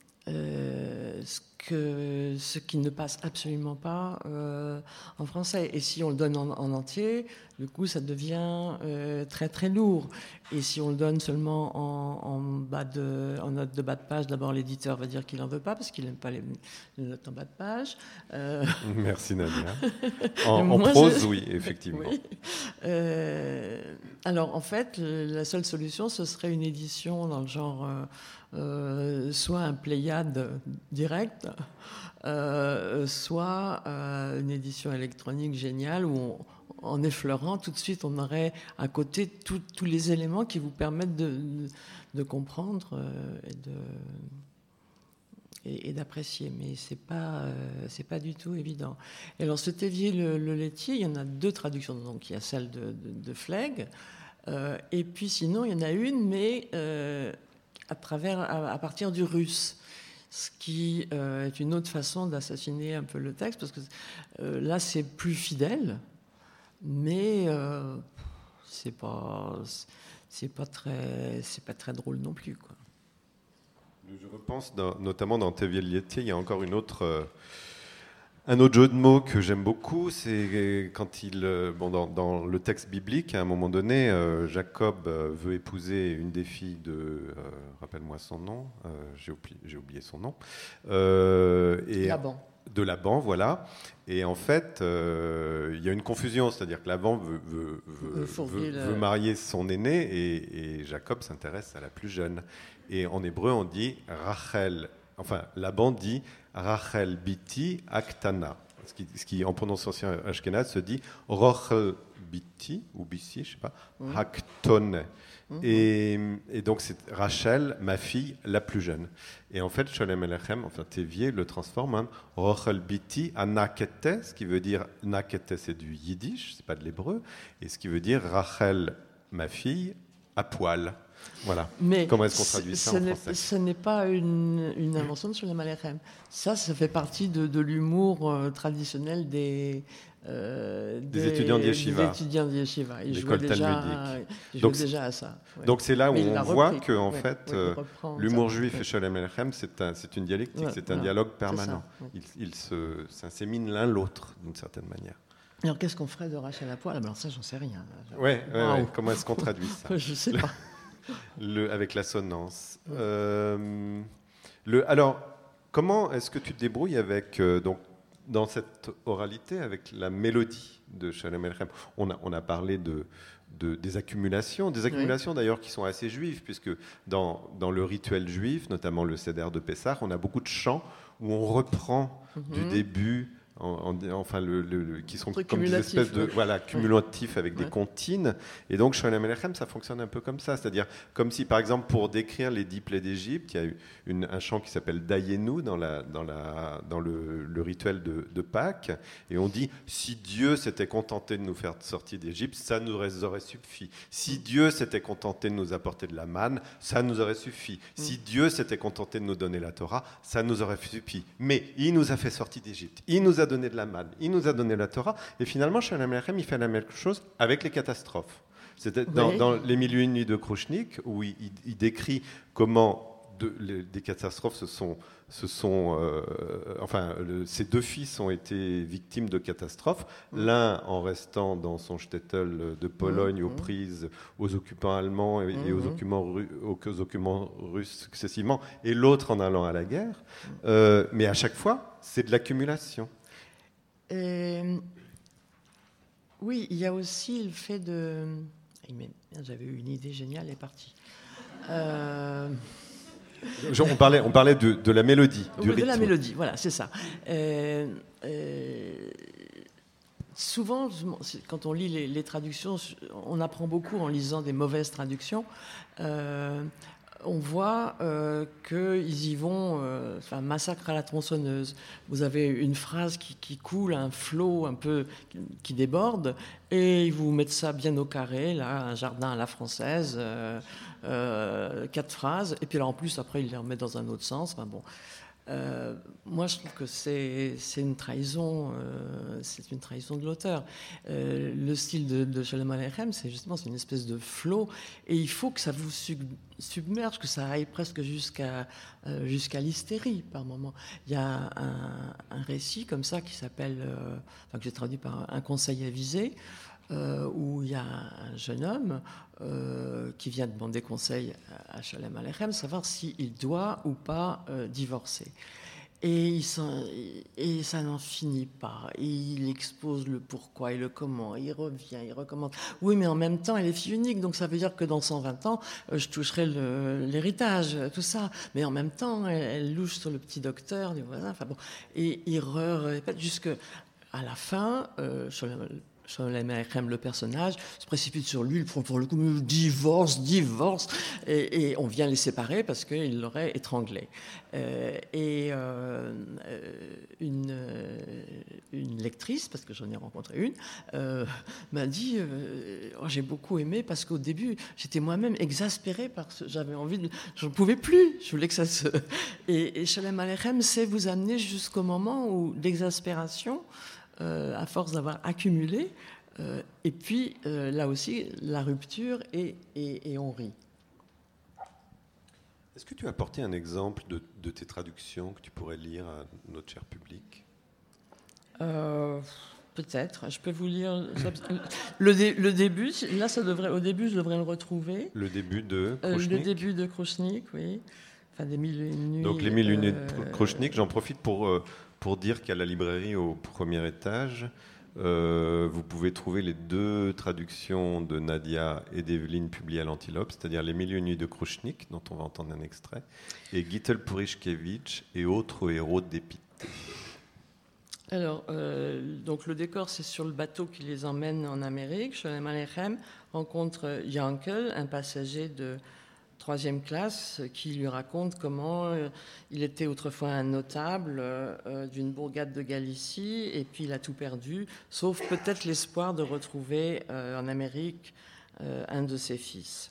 euh, ce, que, ce qui ne passe absolument pas euh, en français. Et si on le donne en, en entier, du coup, ça devient euh, très très lourd. Et si on le donne seulement en, en, bas de, en note de bas de page, d'abord l'éditeur va dire qu'il n'en veut pas parce qu'il n'aime pas les, les notes en bas de page. Euh... Merci Nadia. En, en prose, je... oui, effectivement. Oui. Euh, alors en fait, la seule solution, ce serait une édition dans le genre euh, euh, soit un Pléiade direct, euh, soit euh, une édition électronique géniale où on, en effleurant, tout de suite, on aurait à côté tous les éléments qui vous permettent de, de, de comprendre euh, et, de, et, et d'apprécier. Mais ce n'est pas, euh, c'est pas du tout évident. Et alors, ce Thévier le, le laitier, il y en a deux traductions. Donc, il y a celle de, de, de Flegg. Euh, et puis, sinon, il y en a une, mais euh, à, travers, à, à partir du russe. Ce qui euh, est une autre façon d'assassiner un peu le texte, parce que euh, là, c'est plus fidèle. Mais euh, c'est pas c'est pas très c'est pas très drôle non plus, quoi. Je repense dans, notamment dans Thévier le laitier, il y a encore une autre euh, un autre jeu de mots que j'aime beaucoup, c'est quand il bon dans, dans le texte biblique à un moment donné, euh, Jacob euh, veut épouser une des filles de euh, rappelle-moi son nom, euh, j'ai oublié j'ai oublié son nom euh, et Laban. De Laban, voilà. Et en fait, euh, il y a une confusion, c'est-à-dire que Laban veut, veut, veut, veut, veut marier son aîné et, et Jacob s'intéresse à la plus jeune. Et en hébreu, on dit Rachel, enfin, Laban dit Rachel biti aktana, ce qui, ce qui en prononciation ashkénaze se dit Rochel biti, ou bisi, je ne sais pas, mmh. aktone. Mmh. Et, et donc c'est Rachel, ma fille, la plus jeune. Et en fait, Sholem Aleichem, enfin Thévier, le transforme en Rochel biti à nakete, ce qui veut dire, nakete c'est du yiddish, c'est pas de l'hébreu, et ce qui veut dire Rachel, ma fille, à poil. Voilà. Mais comment est-ce qu'on traduit ça en français ? Ce n'est pas une, une invention de Sholem Aleichem. Ça, ça fait partie de, de l'humour euh, traditionnel des, euh, des, des étudiants d'Yeshiva. Des étudiants d'Yeshiva. Ils jouaient déjà, ils jouaient déjà à ça. Ouais. Donc c'est là où Mais on voit que en ouais, fait, ouais, l'humour juif ouais. et Sholem Aleichem, c'est, un, c'est une dialectique, ouais, c'est un voilà. dialogue permanent. Ouais. Ils, ils se, s'inséminent l'un l'autre d'une certaine manière. Alors qu'est-ce qu'on ferait de Rachel à poil ? Alors ça, j'en sais rien. Oui, ouais, wow. ouais. Comment est-ce qu'on traduit ça ? Je ne sais pas. Le, avec l'assonance. Euh, le, alors, comment est-ce que tu te débrouilles avec, euh, donc, dans cette oralité, avec la mélodie de Sholem Aleichem ? On a, on a parlé de, de, des accumulations, des accumulations oui. d'ailleurs qui sont assez juives, puisque dans, dans le rituel juif, notamment le Seder de Pessah, on a beaucoup de chants où on reprend mm-hmm. du début en, en, enfin, le, le, le, qui sont Truc comme des espèces de ouais. voilà, cumulatifs avec ouais. des comptines. Et donc, Sholem Alechem, ça fonctionne un peu comme ça. C'est-à-dire, comme si, par exemple, pour décrire les dix plaies d'Égypte, il y a eu une, un chant qui s'appelle Dayenu dans, la, dans, la, dans le, le rituel de, de Pâques. Et on dit, si Dieu s'était contenté de nous faire sortir d'Égypte, ça nous aurait suffi. Si Dieu s'était contenté de nous apporter de la manne, ça nous aurait suffi. Si Dieu s'était contenté de nous donner la Torah, ça nous aurait suffi. Mais il nous a fait sortir d'Égypte. Il nous a donné de la manne. Il nous a donné la Torah. Et finalement, Sholem Alechem, il fait la même chose avec les catastrophes. C'était dans, Oui. dans Les Mille et Une Nuits de Krouchnik, où il, il, il décrit comment de, les, des catastrophes se sont... Se sont euh, enfin, le, ces deux fils ont été victimes de catastrophes. Mmh. L'un en restant dans son shtetl de Pologne mmh. aux prises aux occupants allemands et, mmh. et aux, occupants ru, aux occupants russes successivement, et l'autre en allant à la guerre. Mmh. Euh, mais à chaque fois, c'est de l'accumulation. Et... Oui, il y a aussi le fait de... J'avais eu une idée géniale, elle est partie. Euh... On parlait, on parlait de, de la mélodie, du de rythme. De la mélodie, voilà, c'est ça. Euh, euh, souvent, quand on lit les, les traductions, on apprend beaucoup en lisant des mauvaises traductions. Euh, on voit euh, qu'ils y vont, euh, enfin, massacre à la tronçonneuse. Vous avez une phrase qui, qui coule, un flot un peu qui, qui déborde, et ils vous mettent ça bien au carré, là, un jardin à la française, euh, euh, quatre phrases, et puis là, en plus, après, ils les remettent dans un autre sens. Enfin, bon. Euh, moi, je trouve que c'est, c'est une trahison, euh, c'est une trahison de l'auteur. Euh, le style de, de Sholem Alechem, c'est justement c'est une espèce de flow, et il faut que ça vous sub, submerge, que ça aille presque jusqu'à euh, jusqu'à l'hystérie par moment. Il y a un, un récit comme ça qui s'appelle, euh, enfin, que j'ai traduit par Un conseil avisé. Euh, où il y a un jeune homme euh, qui vient demander conseil à Sholem Alechem, savoir s'il doit ou pas euh, divorcer. Et, il et ça n'en finit pas. Et il expose le pourquoi et le comment. Il revient, il recommence. Oui, mais en même temps, elle est fille unique, donc ça veut dire que dans cent vingt ans, euh, je toucherai le, l'héritage, tout ça. Mais en même temps, elle, elle louche sur le petit docteur du voisin. Enfin bon, et il répète jusqu'à la fin. Euh, Sholem Sholem Alechem, le personnage, se précipite sur lui, pour, pour le coup, divorce, divorce, et, et on vient les séparer parce qu'il l'aurait étranglé. Euh, et euh, une, une lectrice, parce que j'en ai rencontré une, euh, m'a dit euh, oh, j'ai beaucoup aimé parce qu'au début, j'étais moi-même exaspérée parce que j'avais envie de... Je ne pouvais plus, je voulais que ça se... Et, et Sholem Alechem sait vous amener jusqu'au moment où l'exaspération, Euh, à force d'avoir accumulé, euh, et puis euh, là aussi la rupture et, et, et on rit. Est-ce que tu as apporté un exemple de, de tes traductions que tu pourrais lire à notre cher public ? euh, Peut-être. Je peux vous lire le, dé, le début. Là, ça devrait. Au début, je devrais le retrouver. Le début de Krouchnik. Euh, le début de Krouchnik, oui. Enfin, des Mille et Une Nuits. Donc les Mille et Une Nuits euh, de Krouchnik. J'en profite pour euh, pour dire qu'à la librairie au premier étage, euh, vous pouvez trouver les deux traductions de Nadia et d'Evelyne publiées à l'Antilope, c'est-à-dire Les Mille et Une Nuits de Krouchnik, dont on va entendre un extrait, et Gittel Purishkevitch et autres héros d'Épithée. Alors, euh, donc le décor, c'est sur le bateau qui les emmène en Amérique. Sholem Alechem rencontre Yankel, un passager de troisième classe, qui lui raconte comment euh, il était autrefois un notable euh, d'une bourgade de Galicie, et puis il a tout perdu, sauf peut-être l'espoir de retrouver euh, en Amérique euh, un de ses fils.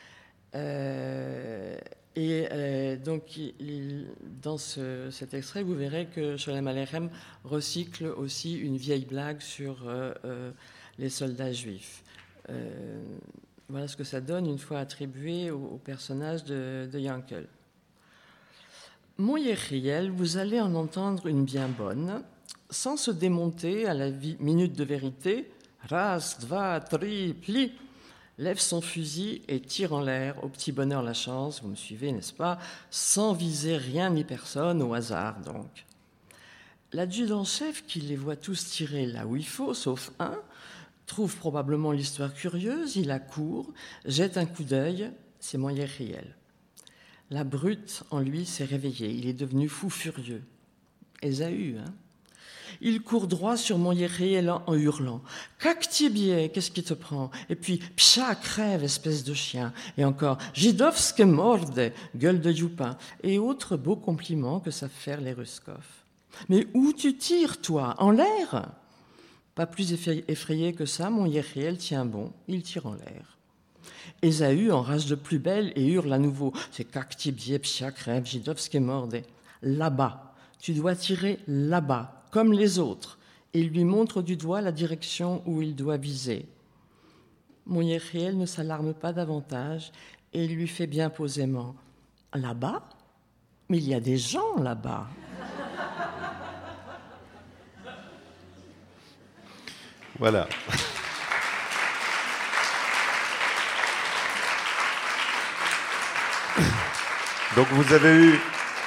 Euh, et euh, donc, il, dans ce, cet extrait, vous verrez que Sholem Alechem recycle aussi une vieille blague sur euh, euh, les soldats juifs. Euh, Voilà ce que ça donne une fois attribué au, au personnage de, de Yankel. Mon Yechiel, vous allez en entendre une bien bonne, sans se démonter à la vi- minute de vérité. Ras, dva, tri, pli, lève son fusil et tire en l'air, au petit bonheur la chance, vous me suivez, n'est-ce pas, sans viser rien ni personne, au hasard donc. L'adjudant-chef, qui les voit tous tirer là où il faut, sauf un, trouve probablement l'histoire curieuse, il accourt, jette un coup d'œil, c'est mon Yechiel. La brute en lui s'est réveillée, il est devenu fou furieux. Ésaü, hein. Il court droit sur mon Yéhéel en hurlant. « Cactibier, qu'est-ce qui te prend ?» Et puis « Psha, crève, espèce de chien !» Et encore « Jidovske morde, gueule de youpin !» Et autres beaux compliments que savent faire les Ruskov. « Mais où tu tires, toi ? En l'air ?» Pas plus effrayé que ça, mon Yéhéel tient bon, il tire en l'air. Ésaü enrage de plus belle et hurle à nouveau « C'est Cactibier, Psha, crève, Jidovske morde !» Là-bas, tu dois tirer là-bas, comme les autres, et il lui montre du doigt la direction où il doit viser. Mon Yéhéel ne s'alarme pas davantage et il lui fait bien posément « Là-bas ? Mais il y a des gens là-bas !» Voilà. Donc vous avez eu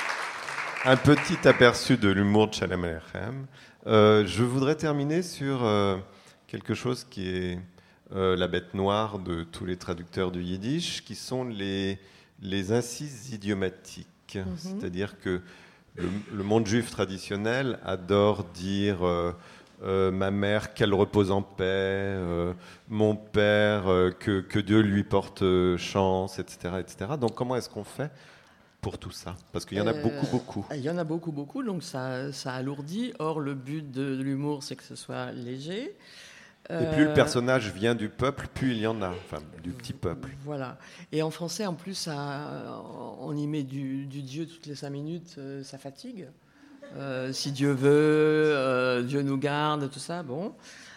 un petit aperçu de l'humour de Shalom Aleichem. Euh, je voudrais terminer sur euh, quelque chose qui est euh, la bête noire de tous les traducteurs du yiddish, qui sont les, les incises idiomatiques. Mm-hmm. C'est-à-dire que le, le monde juif traditionnel adore dire euh, euh, ma mère, qu'elle repose en paix, euh, mon père, euh, que, que Dieu lui porte chance, et cetera, et cetera. Donc comment est-ce qu'on fait pour tout ça? Parce qu'il y en a euh, beaucoup, beaucoup. Il y en a beaucoup, beaucoup, donc ça, ça alourdit. Or, le but de, de l'humour, c'est que ce soit léger. Et plus euh, le personnage vient du peuple, plus il y en a, enfin, du petit peuple. Voilà. Et en français, en plus, ça, on y met du, du Dieu toutes les cinq minutes, euh, ça fatigue. Euh, si Dieu veut, euh, Dieu nous garde, tout ça, bon.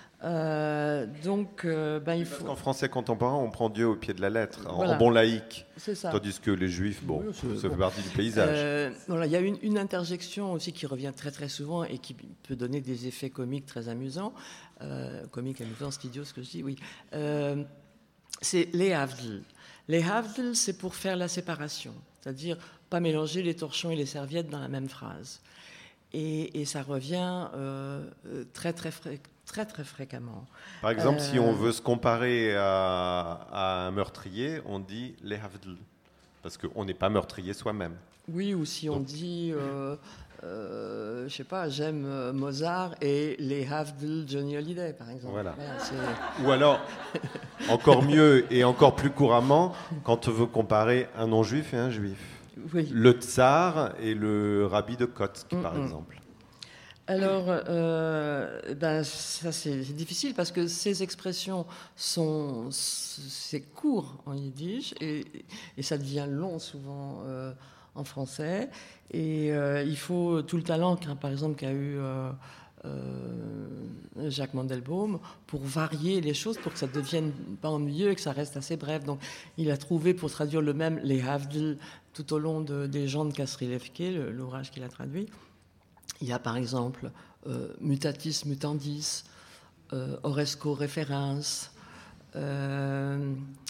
Euh, donc, euh, ben, il faut. En français contemporain, on prend Dieu au pied de la lettre, voilà. en bon laïque. C'est ça. Tandis que les Juifs, bon, oui, ça bon. fait partie du paysage. Euh, voilà, il y a une, une interjection aussi qui revient très très souvent et qui peut donner des effets comiques très amusants. Euh, comiques, amusants, c'est idiot ce que je dis, oui. Euh, c'est les havdl. Les havdl, c'est pour faire la séparation, c'est-à-dire pas mélanger les torchons et les serviettes dans la même phrase. Et, et ça revient euh, très très fréquemment. Très, très fréquemment. Par exemple, euh... si on veut se comparer à, à un meurtrier, on dit les havdl, parce qu'on n'est pas meurtrier soi-même. Oui, ou si on Donc... dit, euh, euh, je sais pas, j'aime Mozart et les havdl Johnny Hallyday, par exemple. Voilà. voilà ou alors, encore mieux et encore plus couramment, quand on veut comparer un non-juif et un juif. Oui. Le tsar et le rabbi de Kotsk, mm-hmm. par exemple. Alors, euh, ben, ça c'est difficile parce que ces expressions sont c'est court en yiddish et, et ça devient long souvent euh, en français. Et euh, il faut tout le talent, hein, par exemple, qu'a eu euh, euh, Jacques Mandelbaum pour varier les choses, pour que ça ne devienne pas ennuyeux et que ça reste assez bref. Donc, il a trouvé pour traduire le même les havdl tout au long de, des gens de Kasrilevke, l'ouvrage qu'il a traduit. Il y a par exemple euh, mutatis mutandis, euh, horresco referens, euh,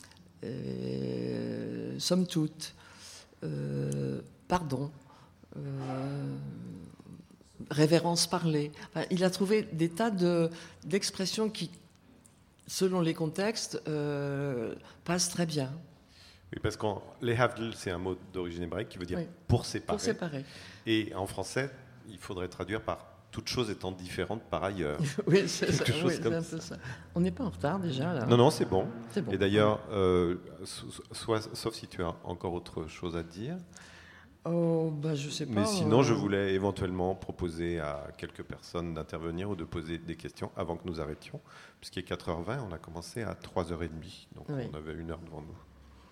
euh, somme toute, euh, pardon, euh, révérence parlée. Enfin, il a trouvé des tas de, d'expressions qui, selon les contextes, euh, passent très bien. Oui, parce que les havdl, c'est un mot d'origine hébraïque qui veut dire oui. pour séparer. Pour séparer. Et en français, il faudrait traduire par toute chose étant différente par ailleurs. Oui, c'est, Quelque ça, chose oui, comme c'est un peu ça. ça. On n'est pas en retard déjà là. Non, non, c'est bon. C'est bon. Et d'ailleurs, euh, soit, sauf si tu as encore autre chose à dire. Oh, bah je sais pas. Mais sinon, euh... je voulais éventuellement proposer à quelques personnes d'intervenir ou de poser des questions avant que nous arrêtions, puisqu'il est quatre heures vingt, on a commencé à trois heures trente, donc oui. on avait une heure devant nous.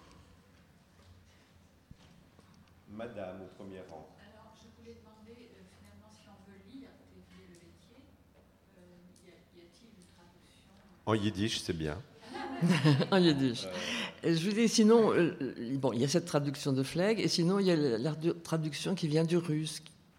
Madame, au premier rang. Alors, je voulais demander, euh, finalement, si on veut lire Thévier le métier, euh, y, a, y a-t-il une traduction ? En yiddish, c'est bien. En yiddish. Euh... Je vous dis, sinon, euh, bon, il y a cette traduction de Flegg, et sinon, il y a la, la traduction qui vient du russe.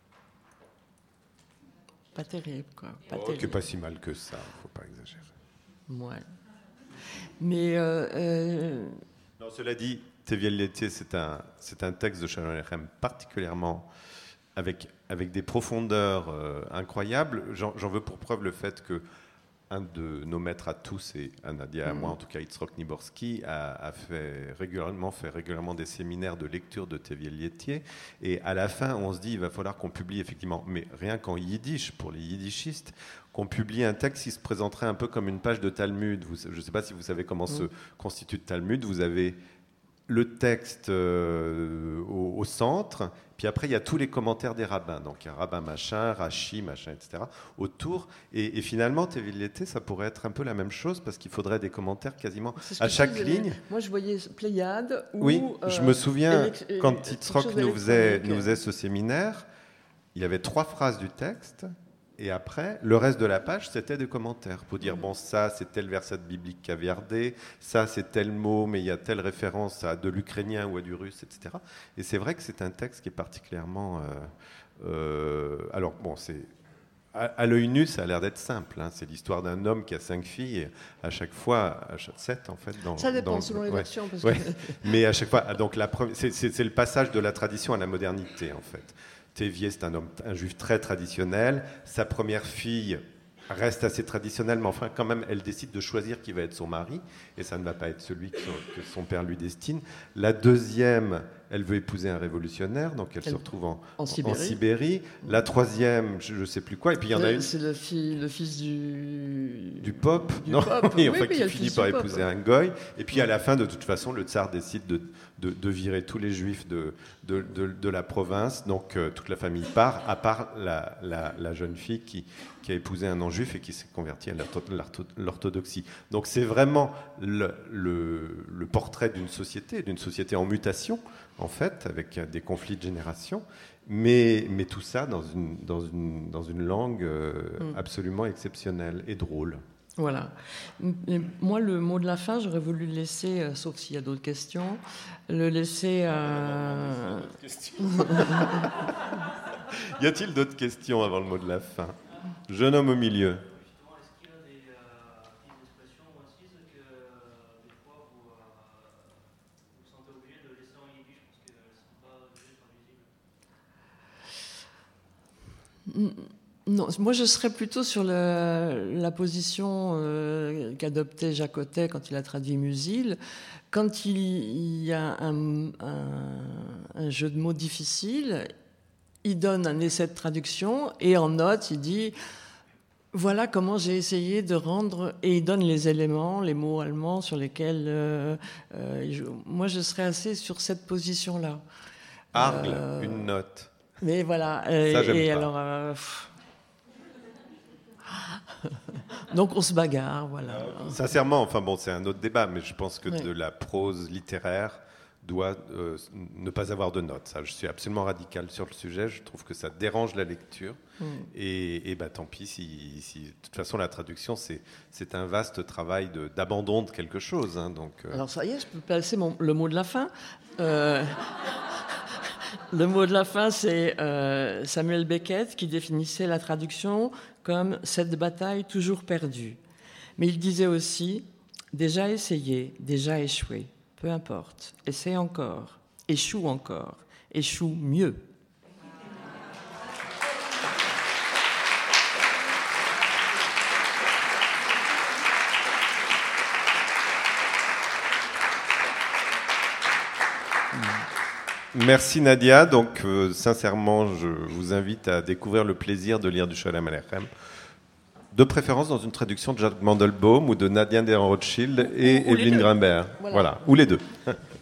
Pas terrible, quoi. Pas oh, terrible. Qui n'est pas si mal que ça, il ne faut pas exagérer. Ouais. Mais... Euh, euh... Non, cela dit... Thévier le métier, c'est un, c'est un texte de Shalom Aleichem particulièrement avec, avec des profondeurs euh, incroyables. J'en, j'en veux pour preuve le fait que un de nos maîtres à tous, et à Nadia et à moi, en tout cas, Yitzhak Niborski, a, a fait, régulièrement, fait régulièrement des séminaires de lecture de Tevye-Lietier. Et à la fin, on se dit, il va falloir qu'on publie effectivement, mais rien qu'en yiddish, pour les yiddishistes, qu'on publie un texte qui se présenterait un peu comme une page de Talmud. Vous, je ne sais pas si vous savez comment mmh. se constitue le Talmud. Vous avez le texte euh, au, au centre, puis après il y a tous les commentaires des rabbins, donc il y a rabbin machin, Rashi machin, et cetera autour, et, et finalement Tevye-Lietier, ça pourrait être un peu la même chose, parce qu'il faudrait des commentaires quasiment à chaque ligne. Moi je voyais Pléiade ou, oui, euh, je me souviens élect- quand Yitzhak nous faisait, nous faisait ce séminaire, il y avait trois phrases du texte. Et après, le reste de la page, c'était des commentaires pour dire, bon, ça, c'est tel verset biblique caviardé, ça, c'est tel mot, mais il y a telle référence à de l'ukrainien ou à du russe, et cetera. Et c'est vrai que c'est un texte qui est particulièrement... Euh, euh, alors, bon, c'est... À, à l'œil nu, ça a l'air d'être simple. Hein. C'est l'histoire d'un homme qui a cinq filles, et à chaque fois, à chaque, sept en fait. Dans, ça dépend dans, selon les ouais, versions. Parce ouais. que... Mais à chaque fois, donc la première, c'est, c'est, c'est le passage de la tradition à la modernité, en fait. Tevye, c'est un homme, un juif très traditionnel. Sa première fille reste assez traditionnelle, mais enfin, quand même, elle décide de choisir qui va être son mari, et ça ne va pas être celui que son, que son père lui destine. La deuxième, elle veut épouser un révolutionnaire, donc elle, elle se retrouve en, en, Sibérie. en Sibérie. La troisième, je ne sais plus quoi, et puis il y en a une... C'est le, fi- le fils du... Du Pope, du non, Pope. oui, oui, enfin, oui, qui finit par épouser un goy. Et puis à la fin, de toute façon, le tsar décide de, de, de virer tous les juifs de, de, de, de la province. Donc euh, toute la famille part, à part la, la, la jeune fille qui, qui a épousé un non-juif et qui s'est convertie à l'orthodoxie. Donc c'est vraiment le, le, le portrait d'une société, d'une société en mutation, en fait, avec des conflits de génération. Mais, mais tout ça dans une, dans une, dans une langue euh, mm. absolument exceptionnelle et drôle. Voilà. Mais moi, le mot de la fin, j'aurais voulu le laisser, euh, sauf s'il y a d'autres questions, le laisser... Euh... Y a-t-il d'autres questions avant le mot de la fin? Jeune homme au milieu. Non, moi je serais plutôt sur le, la position euh, qu'adoptait Jacques Ottet quand il a traduit Musil. Quand il, il y a un, un, un jeu de mots difficile, il donne un essai de traduction et en note il dit voilà comment j'ai essayé de rendre, et il donne les éléments, les mots allemands sur lesquels euh, euh, je, moi je serais assez sur cette position-là. Argle, euh, une note. Mais voilà. Euh, Ça, j'aime et pas. alors. Euh, Donc on se bagarre, voilà. Sincèrement, enfin bon, c'est un autre débat, mais je pense que oui. de la prose littéraire doit euh, ne pas avoir de notes. Ça, je suis absolument radical sur le sujet. Je trouve que ça dérange la lecture. Mm. Et, et bah, tant pis si, si, de toute façon, la traduction, c'est, c'est un vaste travail de, d'abandon de quelque chose. Hein, donc, euh... Alors ça y est, je peux passer mon, le mot de la fin. Euh... Le mot de la fin, c'est euh, Samuel Beckett qui définissait la traduction comme cette bataille toujours perdue. Mais il disait aussi déjà essayé, déjà échoué, peu importe, essaie encore, échoue encore, échoue mieux. Merci Nadia. Donc, euh, sincèrement, je vous invite à découvrir le plaisir de lire du Sholem Aleichem. De préférence dans une traduction de Jacques Mandelbaum ou de Nadia Deron-Rothschild et ou, ou Evelyne Grimbert. Voilà. Voilà, ou les deux.